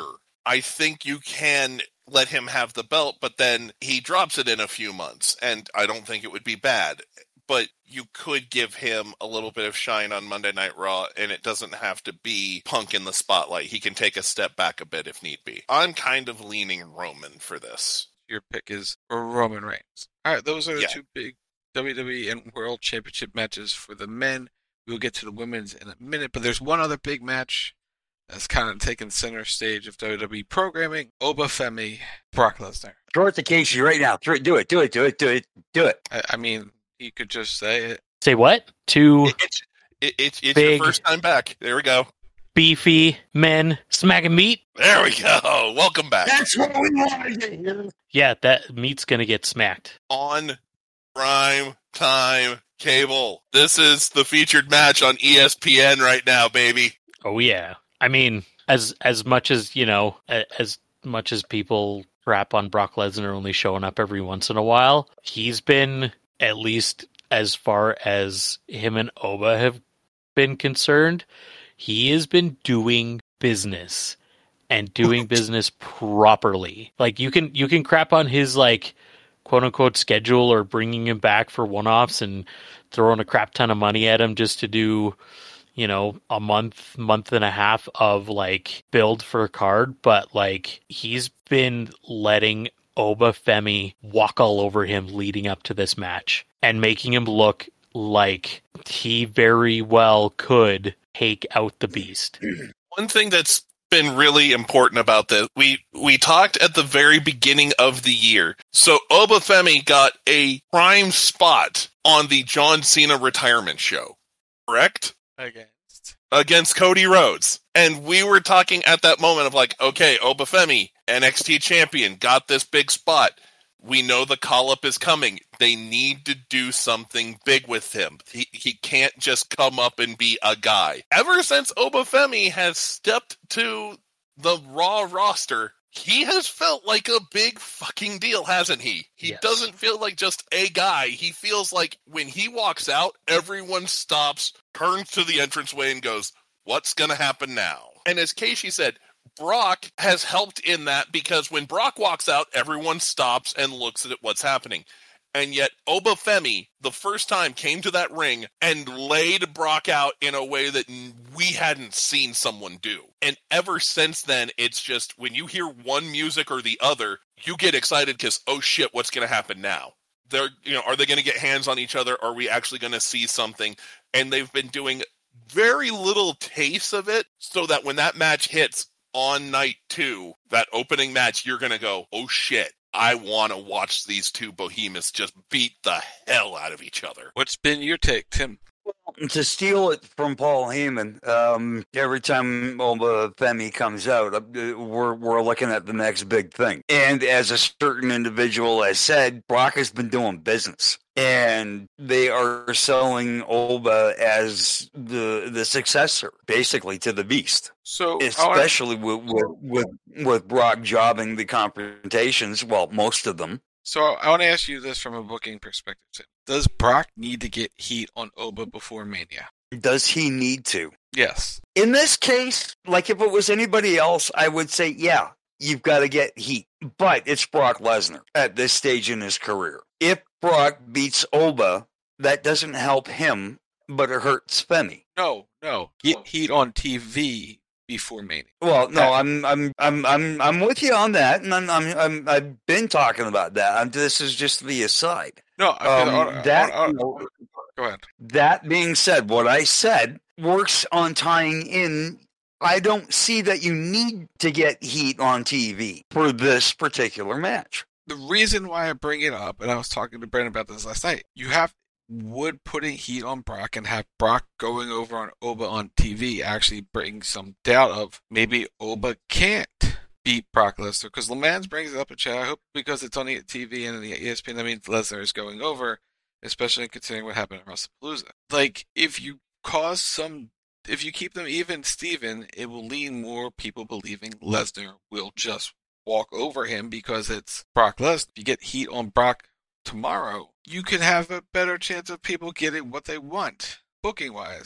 I think you can let him have the belt, but then he drops it in a few months, and I don't think it would be bad. But you could give him a little bit of shine on Monday Night Raw, and it doesn't have to be Punk in the spotlight. He can take a step back a bit if need be. I'm kind of leaning Roman for this. Your pick is Roman Reigns. All right, those are the Yeah. two big W W E and World Championship matches for the men. We'll get to the women's in a minute, but there's one other big match that's kind of taken center stage of W W E programming. Oba Femi, Brock Lesnar. Throw it to Casey right now. Throw it, do it, do it, do it, do it, do it. I, I mean, he could just say it. Say what? Two It's, it, it's, it's Big. your first time back. There we go. beefy men smacking meat. There we go. Welcome back. That's what we want to hear. Yeah, that meat's gonna get smacked. On prime time cable. This is the featured match on E S P N right now, baby. Oh yeah. I mean, as as much as you know, a- as much as people rap on Brock Lesnar only showing up every once in a while, he's been, at least as far as him and Oba have been concerned, he has been doing business and doing business properly. Like you can you can crap on his like quote unquote schedule or bringing him back for one offs and throwing a crap ton of money at him just to do, you know, a month, month and a half of like build for a card, but like he's been letting Oba Femi walk all over him leading up to this match and making him look like he very well could take out the beast. One thing that's been really important about this, we we talked at the very beginning of the year. So Oba Femi got a prime spot on the John Cena retirement show, correct? Against. Against Cody Rhodes. And we were talking at that moment of like, okay, Oba Femi, N X T champion, got this big spot. We know the call-up is coming. They need to do something big with him. He he can't just come up and be a guy. Ever since Oba Femi has stepped to the Raw roster, he has felt like a big fucking deal, hasn't he? He Yes. doesn't feel like just a guy. He feels like when he walks out, everyone stops, turns to the entranceway and goes, what's going to happen now? And as Casey said, Brock has helped in that because when Brock walks out, everyone stops and looks at what's happening. And yet Oba Femi, the first time, came to that ring and laid Brock out in a way that we hadn't seen someone do. And ever since then, it's just when you hear one music or the other, you get excited because, oh shit, what's going to happen now? They're, you know, are they going to get hands on each other? Are we actually going to see something? And they've been doing very little taste of it so that when that match hits on night two, that opening match, you're going to go, oh shit, I want to watch these two behemoths just beat the hell out of each other. What's been your take, Tim? To steal it from Paul Heyman, um, every time Oba Femi comes out, uh, we're we're looking at the next big thing. And as a certain individual has said, Brock has been doing business, and they are selling Oba as the the successor, basically, to the Beast. So, especially with, with with with Brock jobbing the confrontations, well, most of them. So I want to ask you this from a booking perspective, Tim. Does Brock need to get heat on Oba before Mania? Does he need to? Yes. In this case, like if it was anybody else, I would say, yeah, you've got to get heat. But it's Brock Lesnar at this stage in his career. If Brock beats Oba, that doesn't help him, but it hurts Femi. No, no. Get heat on T V before Mania. Well, no, I'm, I'm, I'm, I'm, I'm with you on that, and I'm, I'm, I'm I've been talking about that. I'm, this is just the aside. No, um, uh, that. uh, uh, you know, go ahead. That being said, what I said works on tying in. I don't see that you need to get heat on T V for this particular match. The reason why I bring it up, and I was talking to Brandon about this last night, you have would putting heat on Brock and have Brock going over on Oba on T V actually bring some doubt of maybe Oba can't beat Brock Lesnar, because Lemans brings it up in chat. I hope because it's on T V and the E S P N, that means Lesnar is going over, especially considering what happened at WrestlePalooza. Like, if you cause some, if you keep them even Steven, it will lean more people believing Lesnar will just walk over him because it's Brock Lesnar. If you get heat on Brock tomorrow, you could have a better chance of people getting what they want, booking-wise.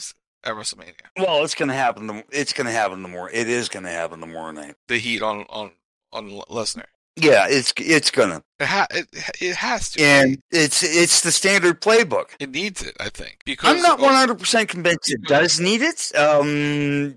at WrestleMania. Well, it's going to happen. The, it's going to happen tomorrow. It is going to happen tomorrow night. The heat on on on Lesnar. Yeah, it's it's gonna. It, ha- it, it has to. And it's it's the standard playbook. It needs it, I think. Because I'm not one hundred percent convinced it does need it. Um,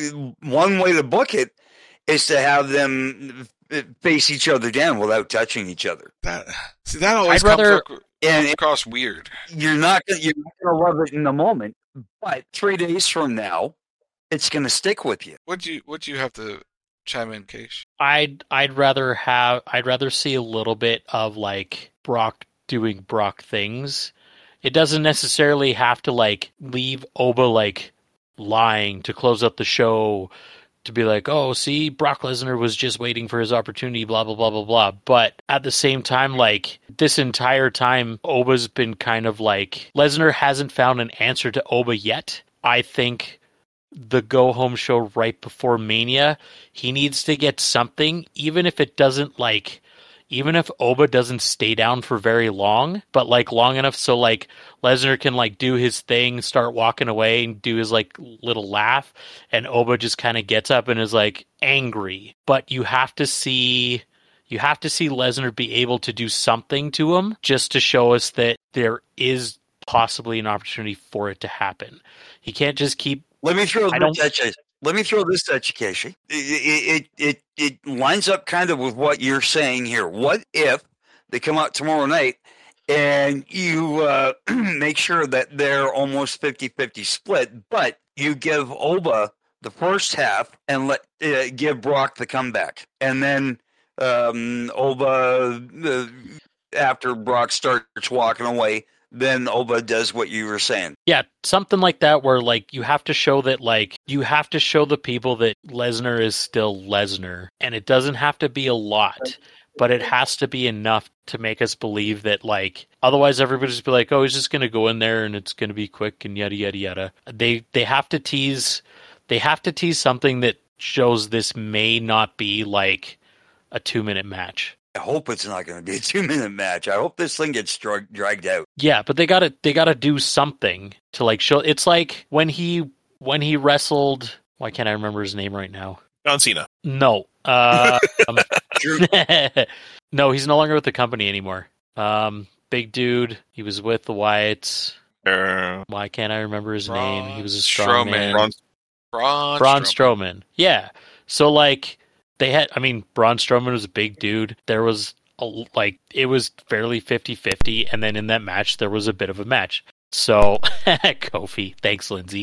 one way to book it is to have them face each other down without touching each other. That see that always I'd comes rather- ac- And across weird. you're not gonna, you're not going to love it in the moment, but three days from now, it's going to stick with you. Would you would you have to chime in, Keish? I'd I'd rather have I'd rather see a little bit of like Brock doing Brock things. It doesn't necessarily have to like leave Oba like lying to close up the show, to be like, oh, see, Brock Lesnar was just waiting for his opportunity, blah blah blah blah blah. But at the same time, like this entire time, Oba's been kind of like Lesnar hasn't found an answer to Oba yet. I think the go-home show right before Mania, he needs to get something, even if it doesn't, like, even if Oba doesn't stay down for very long, but, like, long enough so, like, Lesnar can, like, do his thing, start walking away, and do his, like, little laugh, and Oba just kind of gets up and is, like, angry. But you have to see... You have to see Lesnar be able to do something to him, just to show us that there is possibly an opportunity for it to happen. He can't just keep... Let me throw I this don't- at you. Let me throw this at you, Casey. It, it it it lines up kind of with what you're saying here. What if they come out tomorrow night and you uh, make sure that they're almost fifty-fifty split, but you give Oba the first half and let uh, give Brock the comeback, and then um, Oba uh, after Brock starts walking away, then Oba does what you were saying. Yeah, something like that where, like, you have to show that, like, you have to show the people that Lesnar is still Lesnar. And it doesn't have to be a lot, but it has to be enough to make us believe that, like, otherwise everybody's just be like, oh, he's just going to go in there and it's going to be quick and yada, yada, yada. They, they have to tease, they have to tease something that shows this may not be, like, a two-minute match. I hope it's not going to be a two-minute match. I hope this thing gets drag- dragged out. Yeah, but they gotta they gotta do something to like show. It's like when he when he wrestled. Why can't I remember his name right now? John Cena. No, uh, um, no, he's no longer with the company anymore. Um, big dude. He was with the Wyatts. Uh, Why can't I remember his Braun name? He was a Strowman. strongman. Braun, Braun, Braun Strowman. Strowman. Yeah. So like they had. I mean, Braun Strowman was a big dude. There was a, like it was fairly fifty-fifty, and then in that match there was a bit of a match. So Kofi, thanks, Lindsay.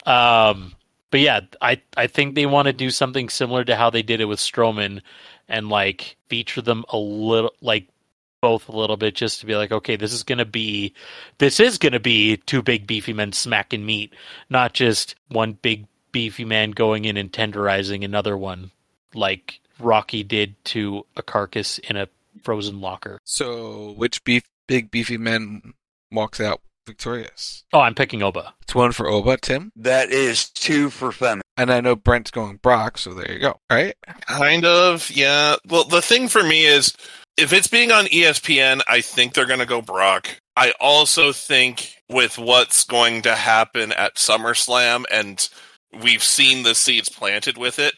Um, but yeah, I I think they want to do something similar to how they did it with Strowman, and like feature them a little, like both a little bit, just to be like, okay, this is gonna be, this is gonna be two big beefy men smacking meat, not just one big beefy man going in and tenderizing another one, like Rocky did to a carcass in a frozen locker. So, which beef, big beefy man walks out victorious? Oh, I'm picking Oba. It's one for Oba, Tim. That is two for Femi. And I know Brent's going Brock, so there you go. Right? Kind of, yeah. Well, the thing for me is, if it's being on E S P N, I think they're going to go Brock. I also think with what's going to happen at SummerSlam, and we've seen the seeds planted with it,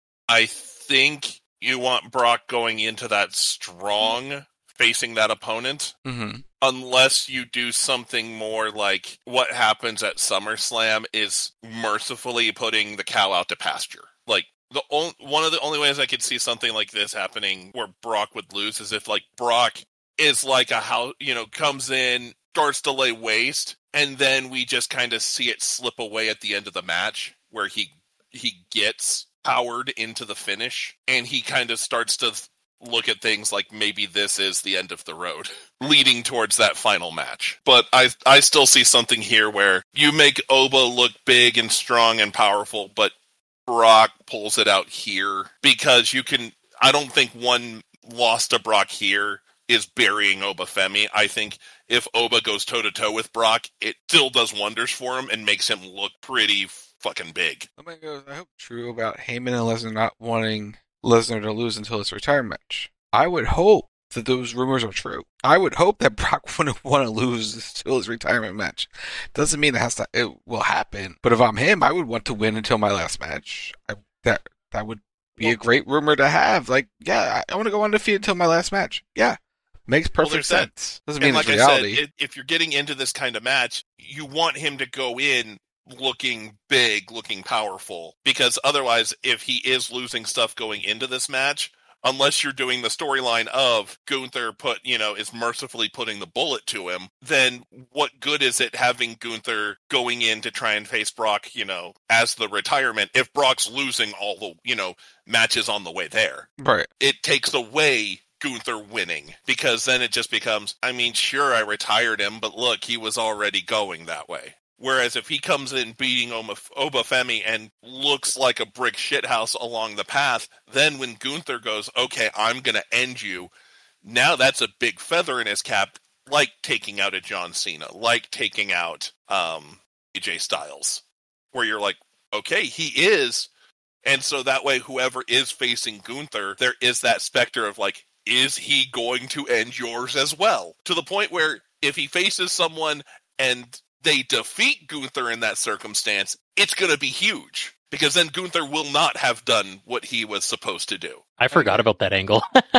I think you want Brock going into that strong, facing that opponent. Mm-hmm. Unless you do something more like what happens at SummerSlam is mercifully putting the cow out to pasture. Like, the only, one of the only ways I could see something like this happening where Brock would lose is if, like, Brock is like a how, you know, comes in, starts to lay waste, and then we just kind of see it slip away at the end of the match where he he gets powered into the finish, and he kind of starts to look at things like maybe this is the end of the road, leading towards that final match. But I I still see something here where you make Oba look big and strong and powerful, but Brock pulls it out here, because you can, I don't think one loss to Brock here is burying Oba Femi. I think if Oba goes toe-to-toe with Brock, it still does wonders for him and makes him look pretty fucking big. Something goes, I hope true about Heyman and Lesnar not wanting Lesnar to lose until his retirement match. I would hope that those rumors are true. I would hope that Brock wouldn't want to lose till his retirement match. Doesn't mean it has to. It will happen. But if I'm him, I would want to win until my last match. I, that that would be a great rumor to have. Like, yeah, I, I want to go undefeated until my last match. Yeah. Makes perfect well, sense. Doesn't mean like it's reality. I said, if you're getting into this kind of match, you want him to go in looking big, looking powerful. Because otherwise, if he is losing stuff going into this match, unless you're doing the storyline of Gunther put, you know, is mercifully putting the bullet to him, then what good is it having Gunther going in to try and face Brock, you know, as the retirement if Brock's losing all the, you know, matches on the way there? Right. It takes away Gunther winning, because then it just becomes, I mean, sure, I retired him, but look, he was already going that way. Whereas if he comes in beating Obafemi and looks like a brick shithouse along the path, then when Gunther goes, okay, I'm going to end you, now that's a big feather in his cap, like taking out a John Cena, like taking out um, A J Styles, where you're like, okay, he is. And so that way, whoever is facing Gunther, there is that specter of like, is he going to end yours as well? To the point where if he faces someone and they defeat Gunther in that circumstance, it's going to be huge. Because then Gunther will not have done what he was supposed to do. I forgot about that angle.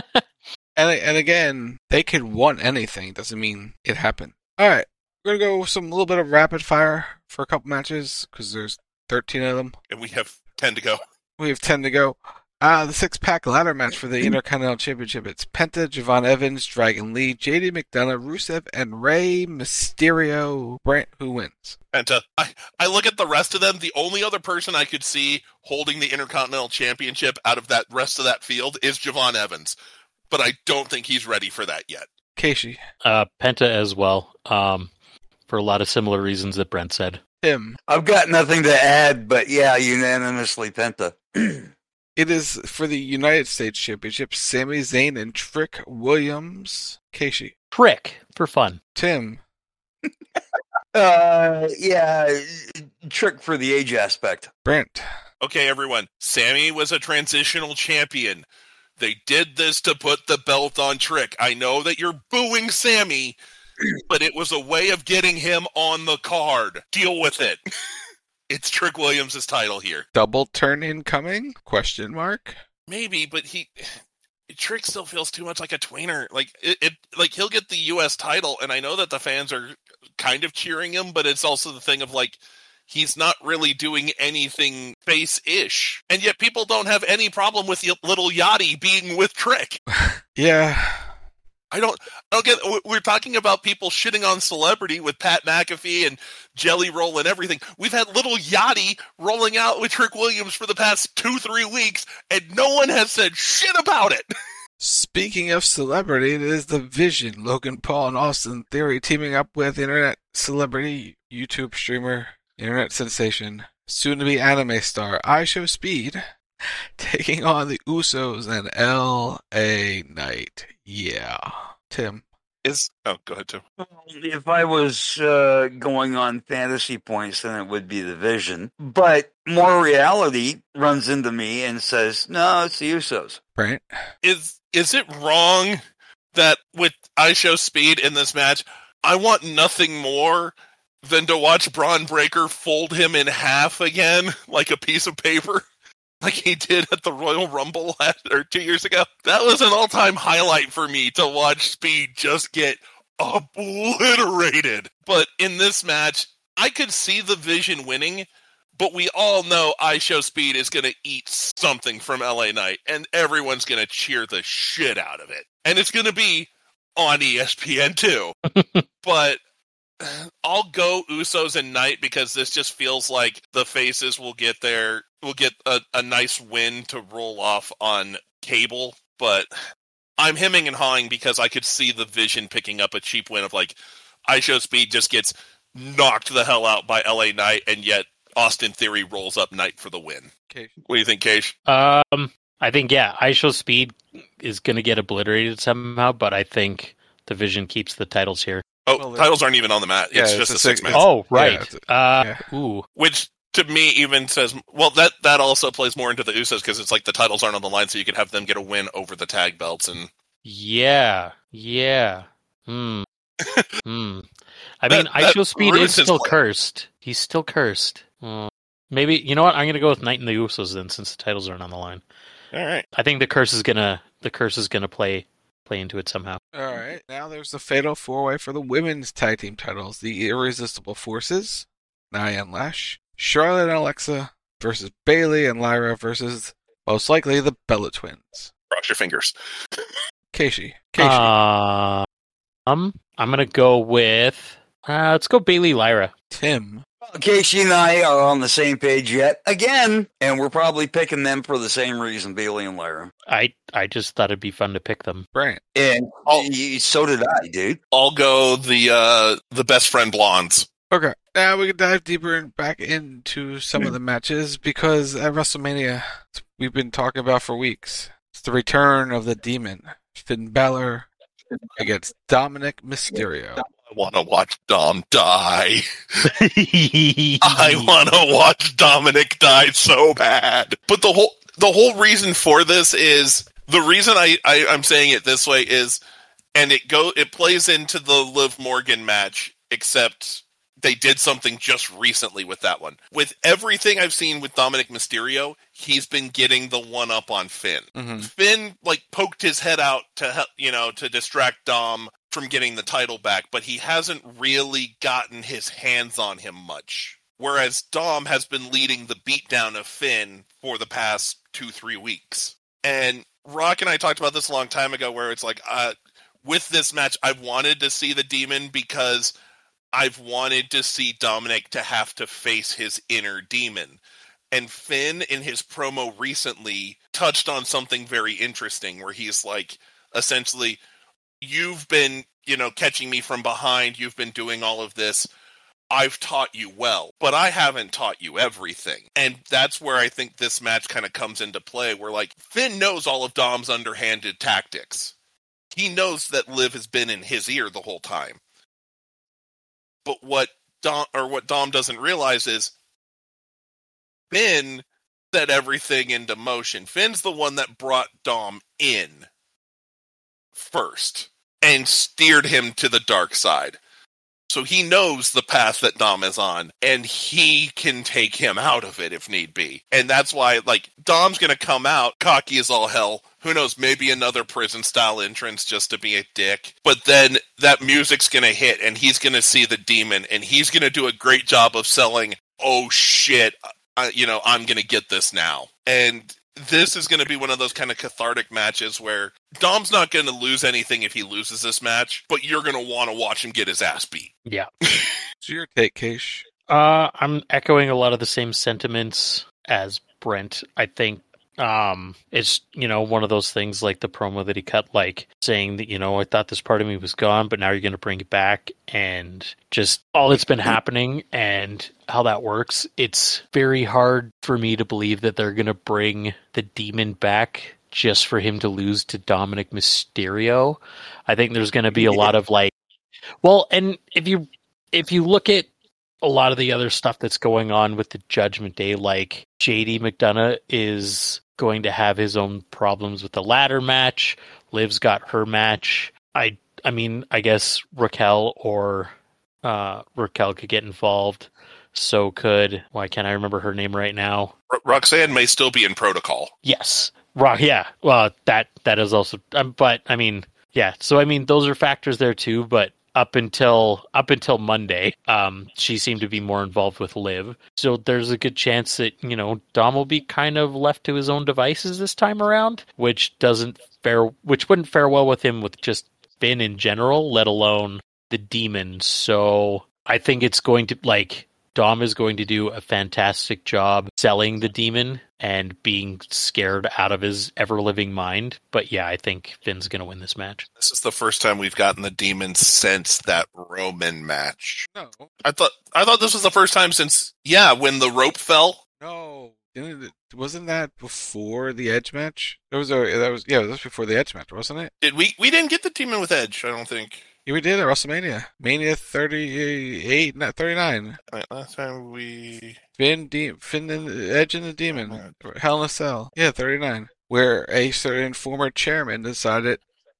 and and again, they could want anything. Doesn't mean it happened. All right. We're going to go with some little bit of rapid fire for a couple matches, because there's thirteen of them. And we have ten to go. We have ten to go. Uh, the six-pack ladder match for the Intercontinental Championship. It's Penta, Javon Evans, Dragon Lee, J D McDonough, Rusev, and Rey Mysterio. Brant, who wins? Penta. I, I look at the rest of them. The only other person I could see holding the Intercontinental Championship out of that rest of that field is Javon Evans. But I don't think he's ready for that yet. Casey. Uh, Penta as well, um, for a lot of similar reasons that Brent said. Tim. I've got nothing to add, but yeah, unanimously Penta. It is for the United States Championship, Sami Zayn and Trick Williams. Casey. Trick, for fun. Tim. uh, yeah, Trick for the age aspect. Brent. Okay, everyone. Sammy was a transitional champion. They did this to put the belt on Trick. I know that you're booing Sammy, but it was a way of getting him on the card. Deal with it. It's Trick Williams' title here. Double turn incoming? Question mark. Maybe, but he Trick still feels too much like a tweener. Like it, it, like he'll get the U S title, and I know that the fans are kind of cheering him, but it's also the thing of like he's not really doing anything face-ish, and yet people don't have any problem with little Yachty being with Trick. Yeah. I don't, I don't get. We're talking about people shitting on celebrity with Pat McAfee and Jelly Roll and everything. We've had little Yachty rolling out with Trick Williams for the past two, three weeks, and no one has said shit about it. Speaking of celebrity, it is the Vision. Logan Paul and Austin Theory teaming up with internet celebrity, YouTube streamer, internet sensation, soon-to-be anime star IShowSpeed, Speed, taking on the Usos and L A Knight. Yeah. Tim. Is oh, go ahead, Tim. If I was uh, going on fantasy points, then it would be the Vision. But more reality runs into me and says, no, it's the Usos. Right. Is is it wrong that with IShowSpeed in this match, I want nothing more than to watch Braun Breaker fold him in half again like a piece of paper? Like he did at the Royal Rumble last, or two years ago. That was an all-time highlight for me to watch Speed just get obliterated. But in this match, I could see the Vision winning, but we all know IShowSpeed is going to eat something from L A Knight, and everyone's going to cheer the shit out of it. And it's going to be on E S P N too. But I'll go Usos and Knight because this just feels like the faces will get their will get a, a nice win to roll off on cable. But I'm hemming and hawing because I could see the Vision picking up a cheap win of like IShowSpeed just gets knocked the hell out by L A Knight, and yet Austin Theory rolls up Knight for the win. Okay. What do you think, Keish? Um, I think yeah, IShowSpeed is going to get obliterated somehow, but I think the Vision keeps the titles here. Oh, well, titles aren't even on the mat. It's yeah, just it's a, a six six- man. Oh, right. Yeah, uh, yeah. Ooh. Which to me even says, well, that that also plays more into the Usos because it's like the titles aren't on the line, so you could have them get a win over the tag belts, and Yeah, yeah. Hmm. hmm. I That- mean, that Icho Speed ruins is his still plan. cursed. He's still cursed. Hmm. Maybe, you know what? I'm gonna go with Knight and the Usos then, since the titles aren't on the line. All right. I think the curse is gonna the curse is gonna play play into it somehow. All right, now there's the fatal four-way for the women's tag team titles. The Irresistible Forces, Nia and Lash, Charlotte and Alexa versus Bailey and Lyra versus, most likely, the Bella Twins. Cross your fingers. Keishi. Keishi. Uh, um, I'm gonna go with uh, let's go Bailey Lyra. Tim. Casey and I are on the same page yet again, and we're probably picking them for the same reason, Bailey and Lyra. I I just thought it'd be fun to pick them. Brant. And y- so did I, dude. I'll go the uh, the best friend blondes. Okay, now we can dive deeper and back into some of the matches, because at WrestleMania, we've been talking about for weeks. It's the return of the Demon, Finn Balor, against Dominic Mysterio. I want to watch Dom die. I want to watch Dominic die so bad. But the whole the whole reason for this is the reason I, I I'm saying it this way is, and it go it plays into the Liv Morgan match, except they did something just recently with that one. With everything I've seen with Dominic Mysterio, he's been getting the one up on Finn. Mm-hmm. Finn like poked his head out to help, you know, to distract Dom from getting the title back, but he hasn't really gotten his hands on him much. Whereas Dom has been leading the beatdown of Finn for the past two, three weeks. And Rock and I talked about this a long time ago, where it's like, uh, with this match, I've wanted to see the Demon because I've wanted to see Dominic to have to face his inner demon. And Finn, in his promo recently, touched on something very interesting, where he's like, essentially, you've been, you know, catching me from behind, you've been doing all of this, I've taught you well, but I haven't taught you everything. And that's where I think this match kind of comes into play, where, like, Finn knows all of Dom's underhanded tactics. He knows that Liv has been in his ear the whole time. But what Dom, or what Dom doesn't realize is Finn set everything into motion. Finn's the one that brought Dom in first and steered him to the dark side. So he knows the path that Dom is on, and he can take him out of it if need be. And that's why, like, Dom's going to come out cocky as all hell. Who knows, maybe another prison-style entrance just to be a dick. But then that music's going to hit, and he's going to see the Demon, and he's going to do a great job of selling, oh shit, I, you know, I'm going to get this now. And this is going to be one of those kind of cathartic matches where Dom's not going to lose anything if he loses this match, but you're going to want to watch him get his ass beat. Yeah. So your take, Keish? Uh, I'm echoing a lot of the same sentiments as Brent. I think um, it's, you know, one of those things like the promo that he cut, like saying that, you know, I thought this part of me was gone, but now you're going to bring it back, and just all that's been happening and how that works. It's very hard for me to believe that they're going to bring the Demon back just for him to lose to Dominic Mysterio. I think there's going to be a lot of like, well, and if you if you look at a lot of the other stuff that's going on with the Judgment Day, like J D McDonough is going to have his own problems with the ladder match. Liv's got her match. I I mean, I guess Raquel or uh, Raquel could get involved. So could, why can't I remember her name right now? Ro- Roxanne may still be in protocol. Yes. Rock, yeah. Well, that that is also, um, but I mean, yeah. So I mean, those are factors there too. But up until up until Monday, um, she seemed to be more involved with Liv. So there's a good chance that, you know, Dom will be kind of left to his own devices this time around, which doesn't fare, which wouldn't fare well with him with just Finn in general, let alone the Demon. So I think it's going to, like, Dom is going to do a fantastic job selling the Demon and being scared out of his ever-living mind. But yeah, I think Finn's going to win this match. This is the first time we've gotten the Demon since that Roman match. No. I thought I thought this was the first time since, yeah, when the rope fell. No. Didn't it, wasn't that before the Edge match? There was a that was yeah, that was before the Edge match, wasn't it? Did we we didn't get the Demon with Edge, I don't think. Yeah, we did at WrestleMania. Mania thirty-eight, not thirty-nine. Right, last time we... Finn, De- Finn and Edge and the Demon. Hell in a Cell. Yeah, thirty-nine. Where a certain former chairman decided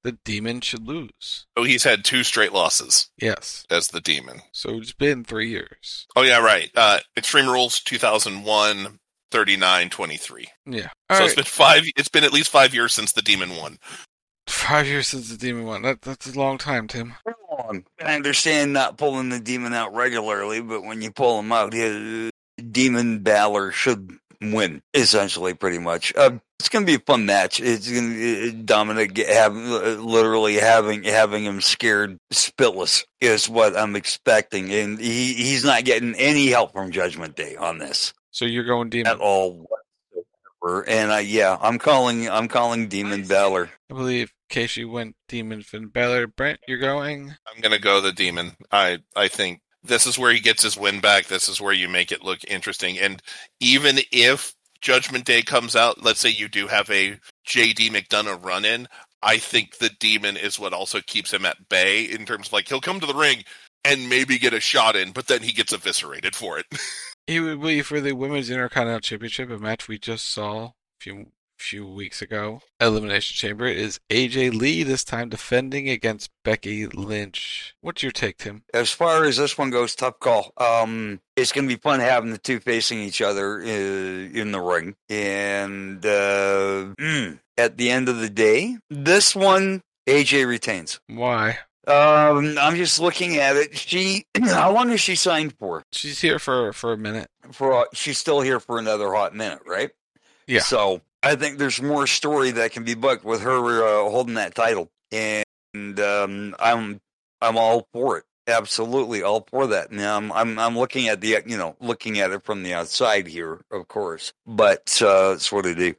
the Demon should lose. Oh, he's had two straight losses. Yes. As the Demon. So it's been three years. Oh, yeah, right. Uh, Extreme Rules two thousand one, thirty-nine twenty-three. Yeah. All so right. it's been five, it's been at least five years since the Demon won. Five years since the Demon won. That, that's a long time, Tim. I understand not pulling the Demon out regularly, but when you pull him out, his Demon Balor should win, essentially, pretty much. Uh, it's going to be a fun match. It's going to be Dominic have, literally having having him scared spitless is what I'm expecting, and he, he's not getting any help from Judgment Day on this. So you're going Demon at all whatsoever. And uh, yeah, I'm calling I'm calling Demon Balor. I believe Casey went Demon Finn Balor. Brent, you're going? I'm going to go the Demon. I I think this is where he gets his win back. This is where you make it look interesting. And even if Judgment Day comes out, let's say you do have a J D McDonough run-in, I think the Demon is what also keeps him at bay in terms of, like, he'll come to the ring and maybe get a shot in, but then he gets eviscerated for it. He would be for the Women's Intercontinental Championship, a match we just saw a few few weeks ago. Elimination Chamber is A J Lee, this time defending against Becky Lynch. What's your take, Tim? As far as this one goes, tough call. Um, it's going to be fun having the two facing each other uh, in the ring. And uh, mm, at the end of the day, this one, A J retains. Why? Um, I'm just looking at it. She, how long is she signed for? She's here for, for a minute. For she's still here for another hot minute, right? Yeah. So I think there's more story that can be booked with her uh, holding that title, and um, I'm I'm all for it. Absolutely, all for that. Now I'm I'm I'm looking at the you know looking at it from the outside here, of course, but uh, that's what I do.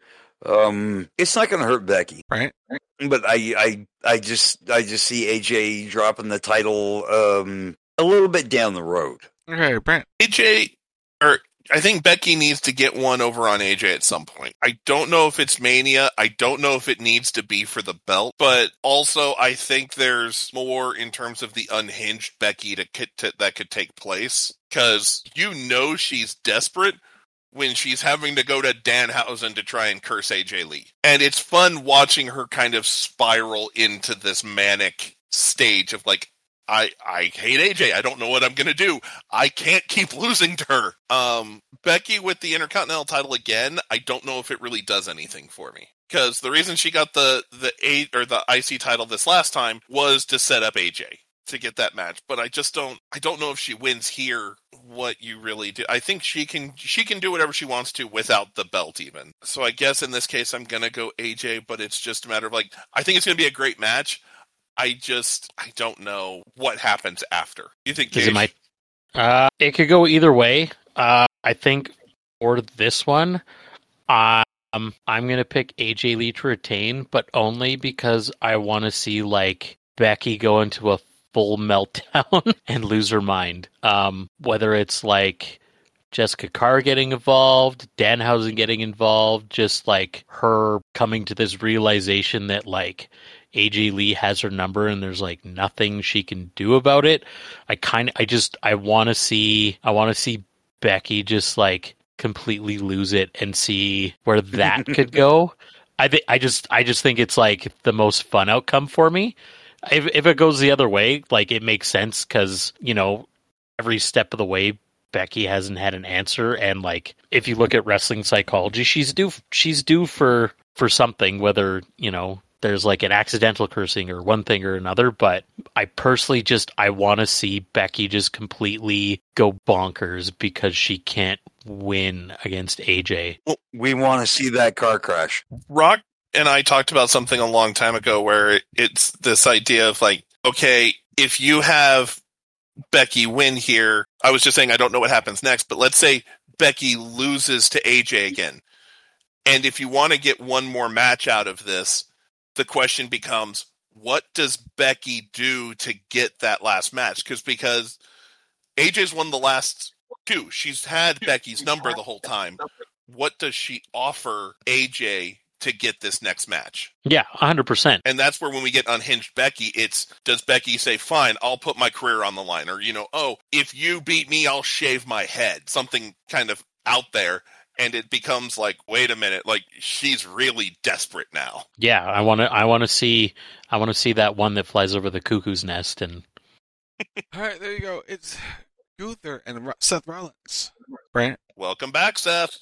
Um, it's not going to hurt Becky, right? But I, I, I just, I just see A J dropping the title um, a little bit down the road. Okay, Brent. A J, or I think Becky needs to get one over on A J at some point. I don't know if it's Mania. I don't know if it needs to be for the belt, but also I think there's more in terms of the unhinged Becky to, to that could take place, because you know she's desperate when she's having to go to Danhausen to try and curse A J Lee. And it's fun watching her kind of spiral into this manic stage of, like, I, I hate A J. I don't know what I'm going to do. I can't keep losing to her. Um, Becky with the Intercontinental title again, I don't know if it really does anything for me. Because the reason she got the, the, A, or the I C title this last time was to set up A J to get that match, but I just don't I don't know if she wins here what you really do. I think she can she can do whatever she wants to without the belt even. So I guess in this case I'm gonna go A J, but it's just a matter of, like, I think it's gonna be a great match. I just I don't know what happens after. You think Is it my uh it could go either way. Uh I think for this one, uh, um I'm gonna pick A J Lee to retain, but only because I wanna see, like, Becky go into a full meltdown and lose her mind. Um, whether it's like Jessica Carr getting involved, Danhausen getting involved, just like her coming to this realization that, like, A J Lee has her number and there's, like, nothing she can do about it. I kind of, I just, I want to see, I want to see Becky just, like, completely lose it and see where that could go. I think, I just, I just think it's, like, the most fun outcome for me. If if it goes the other way, like, it makes sense because, you know, every step of the way, Becky hasn't had an answer, and, like, if you look at wrestling psychology, she's due she's due for for something, whether, you know, there's, like, an accidental cursing or one thing or another. But I personally just I want to see Becky just completely go bonkers because she can't win against A J. Well, we want to see that car crash. Rock and I talked about something a long time ago where it's this idea of, like, okay, if you have Becky win here, I was just saying I don't know what happens next, but let's say Becky loses to A J again. And if you want to get one more match out of this, the question becomes, what does Becky do to get that last match? Because because A J's won the last two. She's had Becky's number the whole time. What does she offer A J to get this next match? Yeah, one hundred percent. And that's where when we get unhinged Becky, it's, does Becky say, fine, I'll put my career on the line? Or, you know, oh, if you beat me, I'll shave my head. Something kind of out there. and it becomes like, wait a minute, like she's really desperate now. Yeah, I want to. I want to see. I want to see that one that flies over the cuckoo's nest. And all right, there you go. It's Gunther and Seth Rollins. Brant, welcome back, Seth.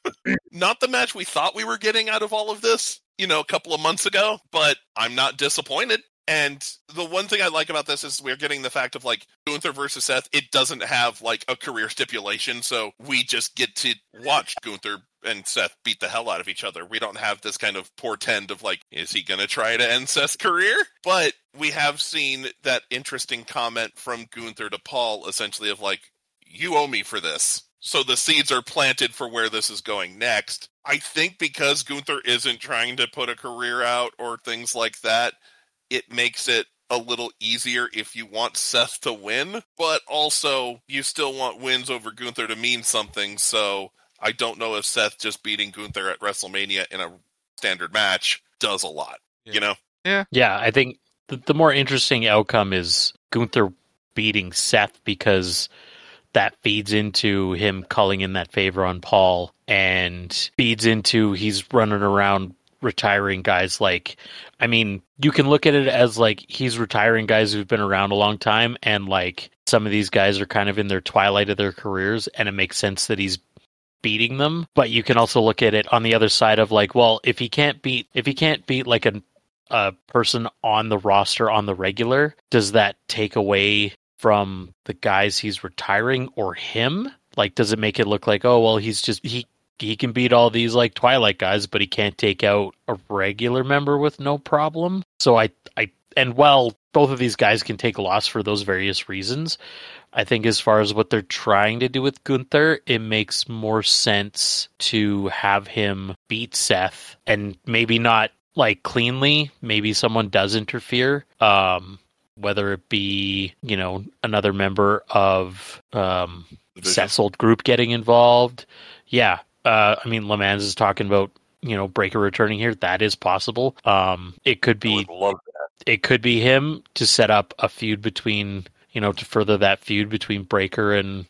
Not the match we thought we were getting out of all of this, you know, a couple of months ago, but I'm not disappointed. And the one thing I like about this is we're getting the fact of, like, Gunther versus Seth, it doesn't have, like, a career stipulation, so we just get to watch Gunther and Seth beat the hell out of each other. We don't have this kind of portend of, like, is he going to try to end Seth's career? But we have seen that interesting comment from Gunther to Paul, essentially, of, like, you owe me for this. So the seeds are planted for where this is going next. I think because Gunther isn't trying to put a career out or things like that, it makes it a little easier if you want Seth to win, but also you still want wins over Gunther to mean something, so I don't know if Seth just beating Gunther at WrestleMania in a standard match does a lot, yeah. you know? Yeah. Yeah, I think the, the more interesting outcome is Gunther beating Seth, because that feeds into him calling in that favor on Paul, and feeds into he's running around retiring guys. Like, I mean, you can look at it as like he's retiring guys who've been around a long time, and like some of these guys are kind of in their twilight of their careers, and it makes sense that he's beating them. But you can also look at it on the other side of like, well, if he can't beat if he can't beat like a a person on the roster on the regular, does that take away from the guys he's retiring or him? Like, does it make it look like, oh well, he's just he he can beat all these like Twilight guys, but he can't take out a regular member with no problem? So I, I, and while both of these guys can take a loss for those various reasons, I think as far as what they're trying to do with Gunther, it makes more sense to have him beat Seth, and maybe not like cleanly. Maybe someone does interfere, um, whether it be, you know, another member of um, Seth's old group getting involved. Yeah. Uh, I mean, LeMans is talking about, you know, Breakker returning here. That is possible. Um, it could be, it could be him to set up a feud between, you know, to further that feud between Breakker and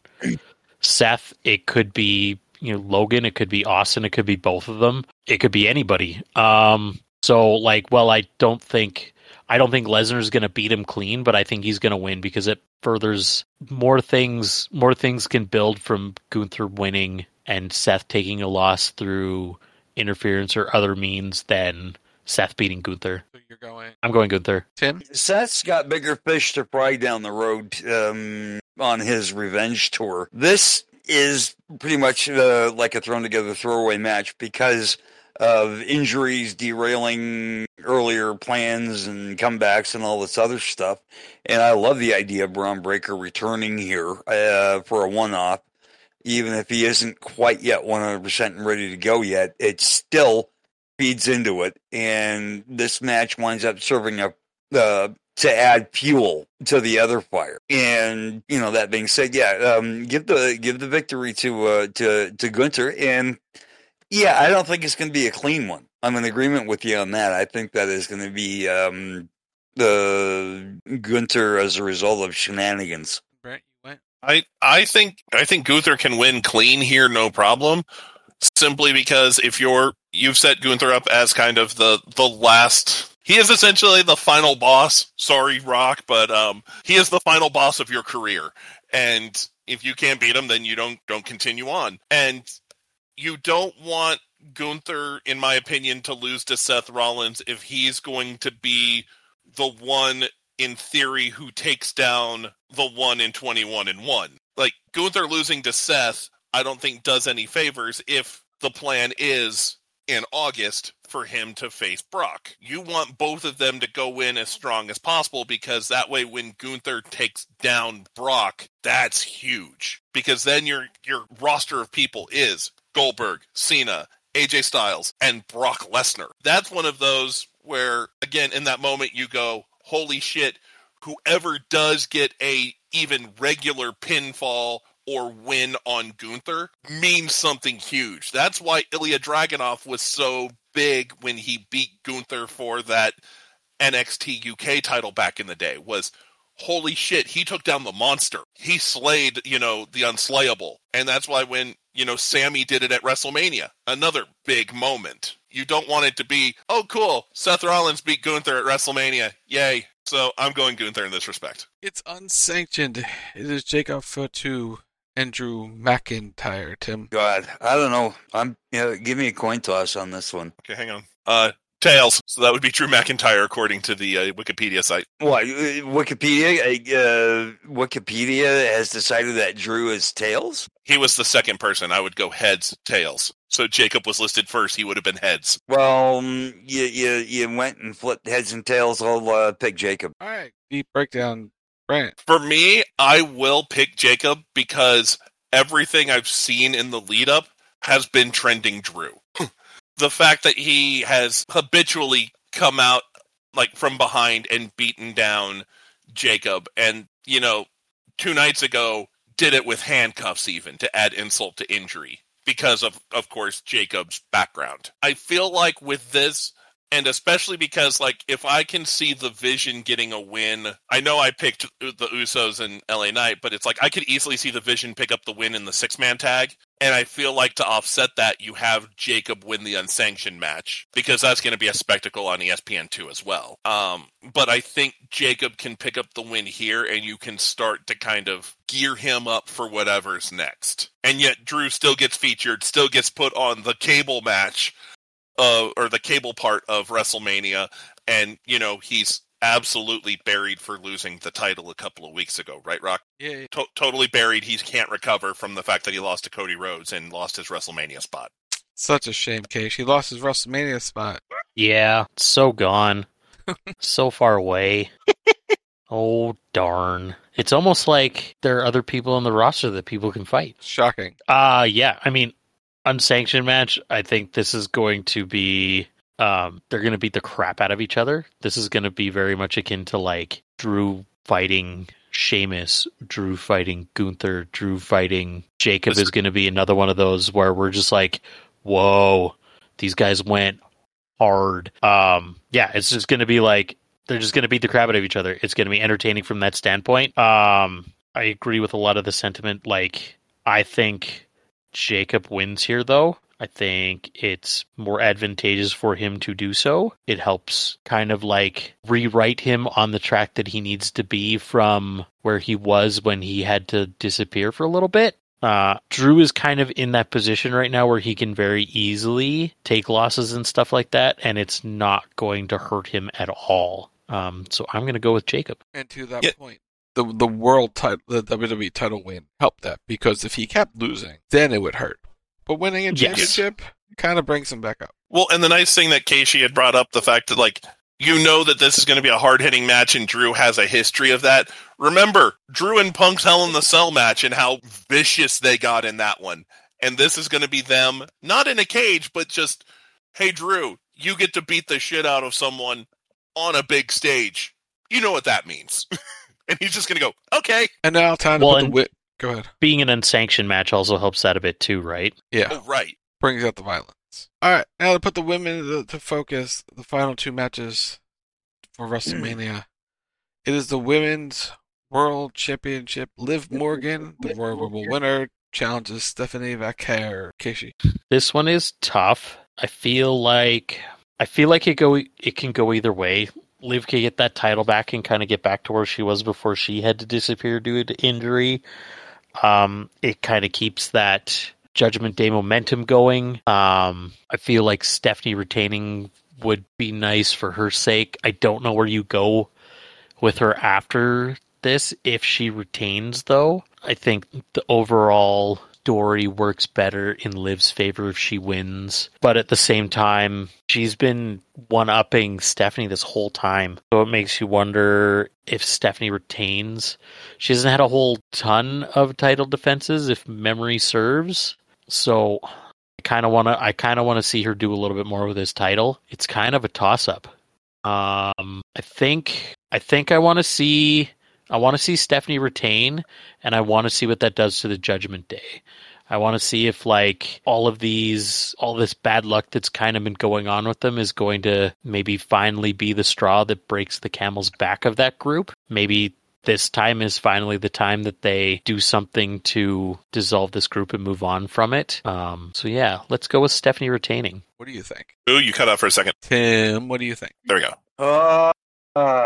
Seth. It could be, you know, Logan. It could be Austin. It could be both of them. It could be anybody. Um, so like, well, I don't think, I don't think Lesnar's going to beat him clean, but I think he's going to win because it furthers more things. More things can build from Gunther winning and Seth taking a loss through interference or other means than Seth beating Gunther. So you're going? I'm going Gunther. Tim? Seth's got bigger fish to fry down the road um, on his revenge tour. This is pretty much uh, like a thrown-together throwaway match because of injuries derailing earlier plans and comebacks and all this other stuff. And I love the idea of Braun Breakker returning here uh, for a one-off. Even if he isn't quite yet one hundred percent ready to go yet, it still feeds into it. And this match winds up serving a, uh, to add fuel to the other fire. And, you know, that being said, yeah, um, give the give the victory to uh, to, to Gunther. And, yeah, I don't think it's going to be a clean one. I'm in agreement with you on that. I think that is going to be um, the Gunther as a result of shenanigans. Right. I I think I think Gunther can win clean here, no problem. Simply because if you're you've set Gunther up as kind of the the last, he is essentially the final boss. Sorry, Rock, but um, he is the final boss of your career. And if you can't beat him, then you don't don't continue on. And you don't want Gunther, in my opinion, to lose to Seth Rollins if he's going to be the one, in theory, who takes down the one in twenty-one and one. Like, Gunther losing to Seth, I don't think does any favors if the plan is, in August, for him to face Brock. You want both of them to go in as strong as possible, because that way when Gunther takes down Brock, that's huge. Because then your your roster of people is Goldberg, Cena, A J Styles, and Brock Lesnar. That's one of those where, again, in that moment you go, holy shit, whoever does get a even regular pinfall or win on Gunther means something huge. That's why Ilya Dragunov was so big when he beat Gunther for that N X T U K title back in the day, was holy shit, he took down the monster. He slayed, you know, the unslayable. And that's why when, you know, Sammy did it at WrestleMania, another big moment. You don't want it to be, oh, cool, Seth Rollins beat Gunther at WrestleMania. Yay. So I'm going Gunther in this respect. It's unsanctioned. It is Jacob Fatu and Drew McIntyre, Tim. God, I don't know. I'm. You know, give me a coin toss on this one. Okay, hang on. Uh, tails. So that would be Drew McIntyre according to the uh, Wikipedia site. What? Wikipedia? Uh, Wikipedia has decided that Drew is tails? He was the second person. I would go heads, tails. So Jacob was listed first. He would have been heads. Well, um, you, you, you went and flipped heads and tails. I'll uh, pick Jacob. All right. Deep breakdown. Right. For me, I will pick Jacob because everything I've seen in the lead up has been trending Drew. The fact that he has habitually come out like from behind and beaten down Jacob, and you know, two nights ago did it with handcuffs even to add insult to injury because of, of course, Jacob's background. I feel like with this, and especially because, like, if I can see the Vision getting a win, I know I picked the Usos and L A Knight, but it's like I could easily see the Vision pick up the win in the six-man tag, and I feel like to offset that, you have Jacob win the unsanctioned match, because that's going to be a spectacle on E S P N two as well. Um, but I think Jacob can pick up the win here, and you can start to kind of gear him up for whatever's next. And yet Drew still gets featured, still gets put on the cable match, Uh, or the cable part of WrestleMania, and, you know, he's absolutely buried for losing the title a couple of weeks ago, right, Rock? Yeah. yeah. To- totally buried. He can't recover from the fact that he lost to Cody Rhodes and lost his WrestleMania spot. Such a shame, Case. He lost his WrestleMania spot. Yeah, so gone. So far away. Oh, darn. It's almost like there are other people on the roster that people can fight. Shocking. Uh, yeah, I mean, unsanctioned match, I think this is going to be, um, they're going to beat the crap out of each other. This is going to be very much akin to, like, Drew fighting Sheamus, Drew fighting Gunther, Drew fighting Jacob is going to be another one of those where we're just like, whoa, these guys went hard. Um, yeah, it's just going to be like, they're just going to beat the crap out of each other. It's going to be entertaining from that standpoint. Um, I agree with a lot of the sentiment. Like, I think Jacob wins here, though. I think it's more advantageous for him to do so. It helps kind of like rewrite him on the track that he needs to be from where he was when he had to disappear for a little bit. Uh, Drew is kind of in that position right now where he can very easily take losses and stuff like that, and it's not going to hurt him at all. Um, so I'm going to go with Jacob. And to that yeah. point, the the world title, the W W E title win helped that, because if he kept losing, then it would hurt. But winning a Yes. championship kind of brings him back up. Well, and the nice thing that Casey had brought up, the fact that, like, you know that this is going to be a hard-hitting match, and Drew has a history of that. Remember, Drew and Punk's Hell in the Cell match and how vicious they got in that one. And this is going to be them, not in a cage, but just, hey, Drew, you get to beat the shit out of someone on a big stage. You know what that means. And he's just going to go, okay. And now time to Well, put the and- whip. Go ahead. Being an unsanctioned match also helps that a bit too, right? Yeah. Oh, right. Brings out the violence. All right, now to put the women to, to focus, the final two matches for WrestleMania. It is the Women's World Championship. Liv Morgan, the Royal Rumble winner, challenges Stephanie Vaquer. Casey. This one is tough. I feel like I feel like it go it can go either way. Liv can get that title back and kind of get back to where she was before she had to disappear due to injury. Um, it kind of keeps that Judgment Day momentum going. Um, I feel like Stephanie retaining would be nice for her sake. I don't know where you go with her after this if she retains, though. I think the overall story works better in Liv's favor if she wins. But at the same time, she's been one-upping Stephanie this whole time. So it makes you wonder if Stephanie retains. She hasn't had a whole ton of title defenses, if memory serves. So I kind of want to I kind of want to see her do a little bit more with this title. It's kind of a toss-up. Um, I think I think I want to see I want to see Stephanie retain, and I want to see what that does to the Judgment Day. I want to see if, like, all of these, all this bad luck that's kind of been going on with them is going to maybe finally be the straw that breaks the camel's back of that group. Maybe this time is finally the time that they do something to dissolve this group and move on from it. Um, so yeah, let's go with Stephanie retaining. What do you think? Ooh, you cut out for a second. Tim, what do you think? There we go. Uh, uh,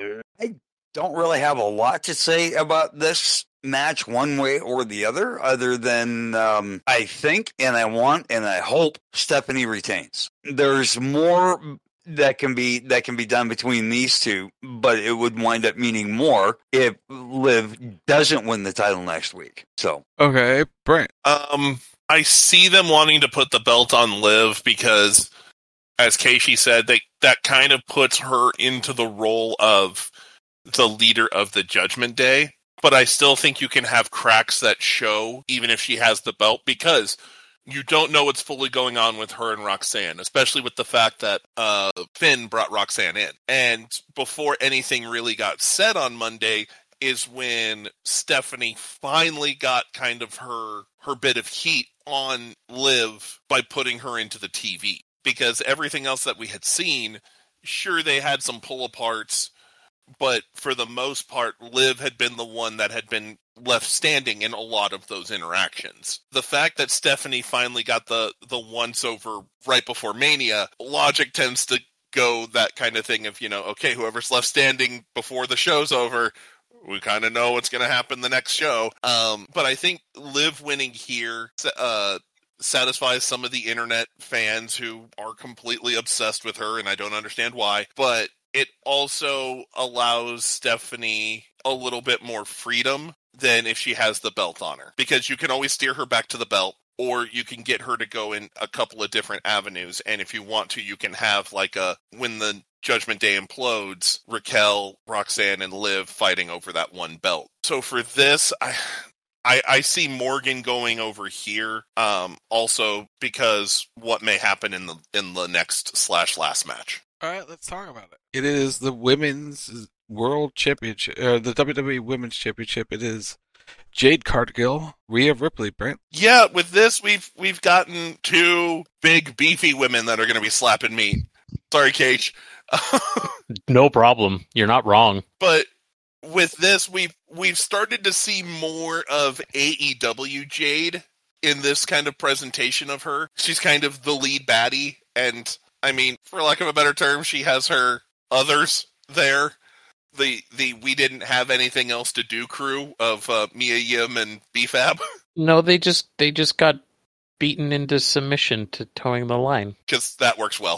I don't really have a lot to say about this match one way or the other, other than um, I think and I want and I hope Stephanie retains. There's more that can be that can be done between these two, but it would wind up meaning more if Liv doesn't win the title next week. So okay, Brent. Um, I see them wanting to put the belt on Liv because, as Keishi said, they that kind of puts her into the role of the leader of the Judgment Day. But I still think you can have cracks that show, even if she has the belt, because you don't know what's fully going on with her and Roxanne, especially with the fact that uh, Finn brought Roxanne in. And before anything really got said on Monday is when Stephanie finally got kind of her her bit of heat on Liv by putting her into the T V. Because everything else that we had seen, sure, they had some pull-aparts, but for the most part, Liv had been the one that had been left standing in a lot of those interactions. The fact that Stephanie finally got the, the once-over right before Mania, logic tends to go that kind of thing of, you know, okay, whoever's left standing before the show's over, we kind of know what's going to happen the next show. Um, but I think Liv winning here uh, satisfies some of the internet fans who are completely obsessed with her, and I don't understand why, but it also allows Stephanie a little bit more freedom than if she has the belt on her. Because you can always steer her back to the belt, or you can get her to go in a couple of different avenues. And if you want to, you can have like a, when the Judgment Day implodes, Raquel, Roxanne, and Liv fighting over that one belt. So for this, I... I, I see Morgan going over here, um, also because what may happen in the in the next slash last match. All right, let's talk about it. It is the Women's World Championship, uh, the W W E Women's Championship. It is Jade Cargill, Rhea Ripley, Brent. Yeah, with this, we've we've gotten two big, beefy women that are going to be slapping meat. Sorry, Cage. No problem. You're not wrong. But with this, we've we've started to see more of A E W Jade in this kind of presentation of her. She's kind of the lead baddie, and I mean, for lack of a better term, she has her others there. The the we didn't have anything else to do crew of uh, Mia Yim and B-Fab. No, they just they just got beaten into submission to towing the line. Because that works well.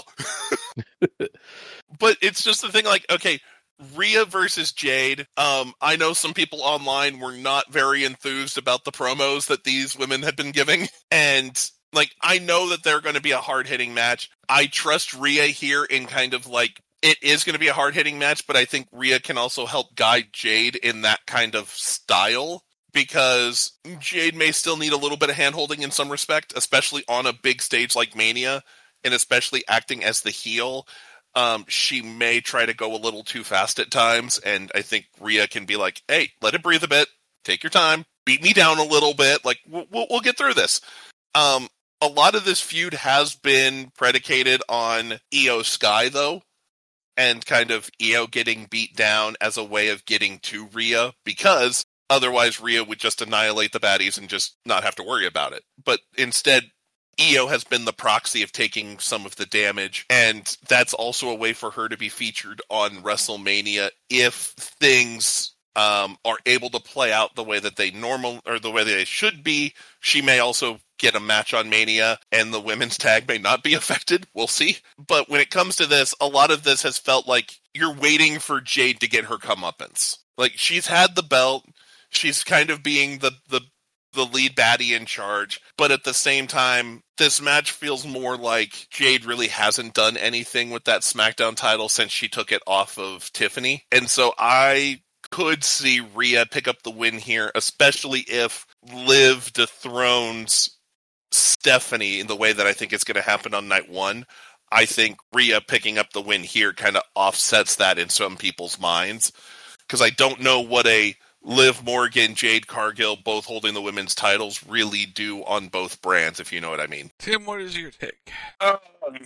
But it's just the thing, like, okay, Rhea versus Jade. Um, I know some people online were not very enthused about the promos that these women had been giving. And, like, I know that they're going to be a hard-hitting match. I trust Rhea here in kind of, like, it is going to be a hard-hitting match, but I think Rhea can also help guide Jade in that kind of style. Because Jade may still need a little bit of hand-holding in some respect, especially on a big stage like Mania, and especially acting as the heel. Um, she may try to go a little too fast at times, and I think Rhea can be like, hey, let it breathe a bit, take your time, beat me down a little bit, like, we'll, we'll get through this. Um, a lot of this feud has been predicated on Io Sky, though, and kind of Io getting beat down as a way of getting to Rhea, because otherwise Rhea would just annihilate the baddies and just not have to worry about it. But instead, Io has been the proxy of taking some of the damage, and that's also a way for her to be featured on WrestleMania if things um, are able to play out the way that they normal or the way they should be. She may also get a match on Mania, and the women's tag may not be affected. We'll see. But when it comes to this, a lot of this has felt like you're waiting for Jade to get her comeuppance. Like, she's had the belt. She's kind of being the, the the lead baddie in charge, but at the same time, this match feels more like Jade really hasn't done anything with that SmackDown title since she took it off of Tiffany. And so I could see Rhea pick up the win here, especially if Liv dethrones Stephanie in the way that I think it's going to happen on night one. I think Rhea picking up the win here kind of offsets that in some people's minds, because I don't know what a Liv Morgan, Jade Cargill, both holding the women's titles, really do on both brands, if you know what I mean. Tim, what is your take? Uh,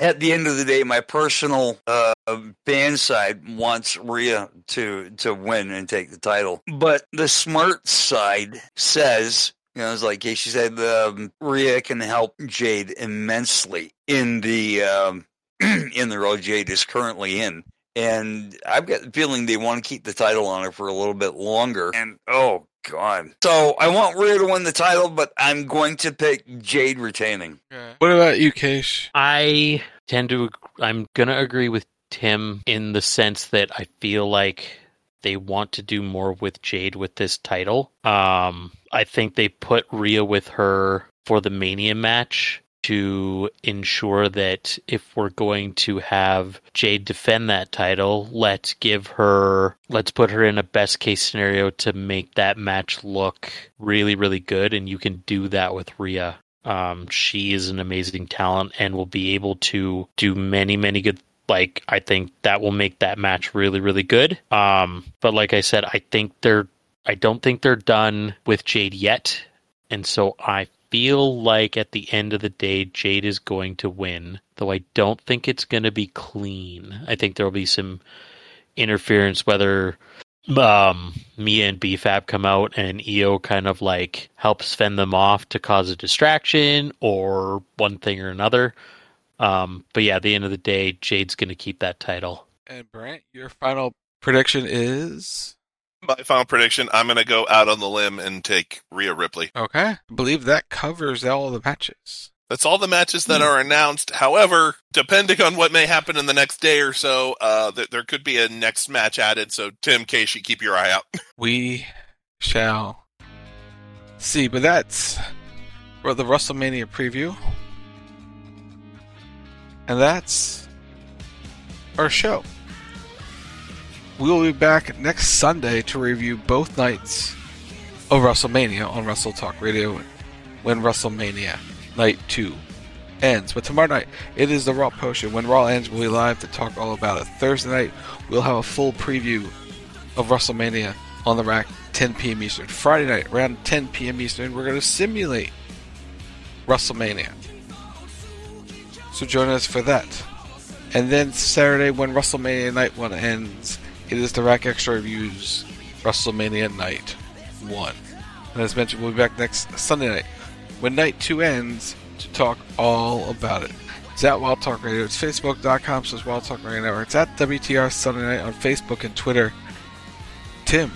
at the end of the day, my personal uh, fan side wants Rhea to to win and take the title. But the smart side says, you know, it's like she said, um, Rhea can help Jade immensely in the um, in the role Jade is currently in. And I've got the feeling they want to keep the title on her for a little bit longer. And, oh, God. So I want Rhea to win the title, but I'm going to pick Jade retaining. What about you, Keish? I tend to, I'm going to agree with Tim in the sense that I feel like they want to do more with Jade with this title. Um, I think they put Rhea with her for the Mania match to ensure that if we're going to have Jade defend that title, let's give her, let's put her in a best case scenario to make that match look really, really good. And you can do that with Rhea. Um, she is an amazing talent and will be able to do many, many good. Like, I think that will make that match really, really good. Um, but like I said, I think they're, I don't think they're done with Jade yet. And so I feel like at the end of the day, Jade is going to win, though I don't think it's going to be clean. I think there will be some interference, whether um, Mia and B F A B come out and E O kind of like helps fend them off to cause a distraction or one thing or another. Um, but yeah, at the end of the day, Jade's going to keep that title. And Brant, your final prediction is? My final prediction, I'm going to go out on the limb and take Rhea Ripley. Okay. I believe that covers all the matches. That's all the matches that are announced. However, depending on what may happen in the next day or so, uh, th- there could be a next match added. So, Tim, Casey, keep your eye out. We shall see. But that's for the WrestleMania preview. And that's our show. We will be back next Sunday to review both nights of WrestleMania on Wrestle Talk Radio when WrestleMania Night two ends. But tomorrow night, it is the Raw Potion. When Raw ends, we'll be live to talk all about it. Thursday night, we'll have a full preview of WrestleMania on the rack, ten p.m. Eastern. Friday night, around ten p.m. Eastern, we're going to simulate WrestleMania. So join us for that. And then Saturday, when WrestleMania Night one ends, it is the Rack Extra Reviews WrestleMania Night one. And as mentioned, we'll be back next Sunday night when Night two ends to talk all about it. It's at Wild Talk Radio. It's facebook.com slash Wild Talk Radio Network. It's at W T R Sunday Night on Facebook and Twitter. Tim.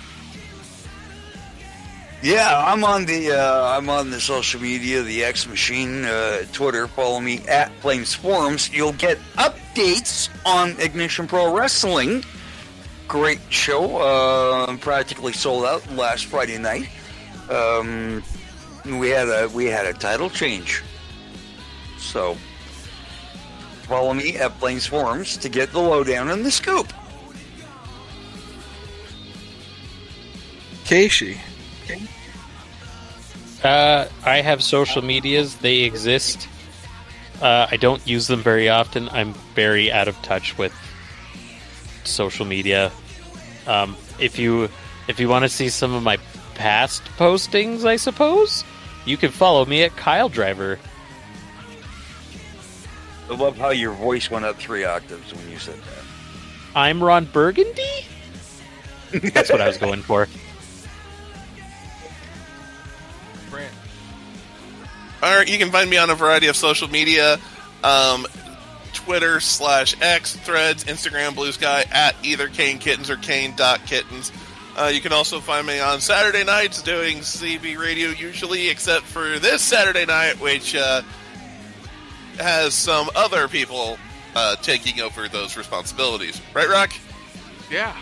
Yeah, I'm on the uh, I'm on the social media, the X Machine, uh, Twitter. Follow me at Flames Forums. You'll get updates on Ignition Pro Wrestling. Great show. Uh, practically sold out last Friday night. Um, we had a we had a title change. So follow me at Flames Forums to get the lowdown and the scoop. Keishi. Uh, I have social medias. They exist. Uh, I don't use them very often. I'm very out of touch with social media. Um, if you if you want to see some of my past postings, I suppose, you can follow me at Kyle Driver. I love how your voice went up three octaves when you said that. I'm Ron Burgundy? That's what I was going for. Alright, you can find me on a variety of social media. Um, Twitter slash X, Threads, Instagram, Blue Sky, at either Kane Kittens or Kane.Kittens. Uh, you can also find me on Saturday nights doing C B radio usually, except for this Saturday night, which uh, has some other people uh, taking over those responsibilities. Right, Rock? Yeah.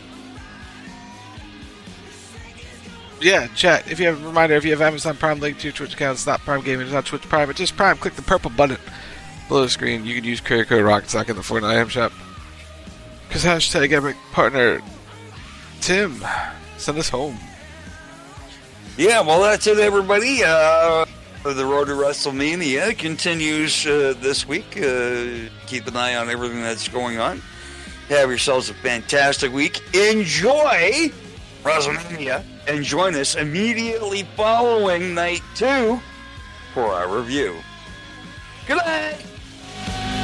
Yeah, chat. If you have a reminder, if you have Amazon Prime, link to your Twitch account. It's not Prime Gaming, it's not Twitch Prime, it's just Prime. Click the purple button below the screen. You can use carrier code ROCKETSOCK in the Fortnite item shop. Because hashtag epic partner Tim, send us home. Yeah, well, that's it, everybody. Uh, the road to WrestleMania continues uh, this week. Uh, keep an eye on everything that's going on. Have yourselves a fantastic week. Enjoy WrestleMania. And join us immediately following night two for our review. Good night!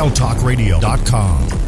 WrestleTalk Radio dot com.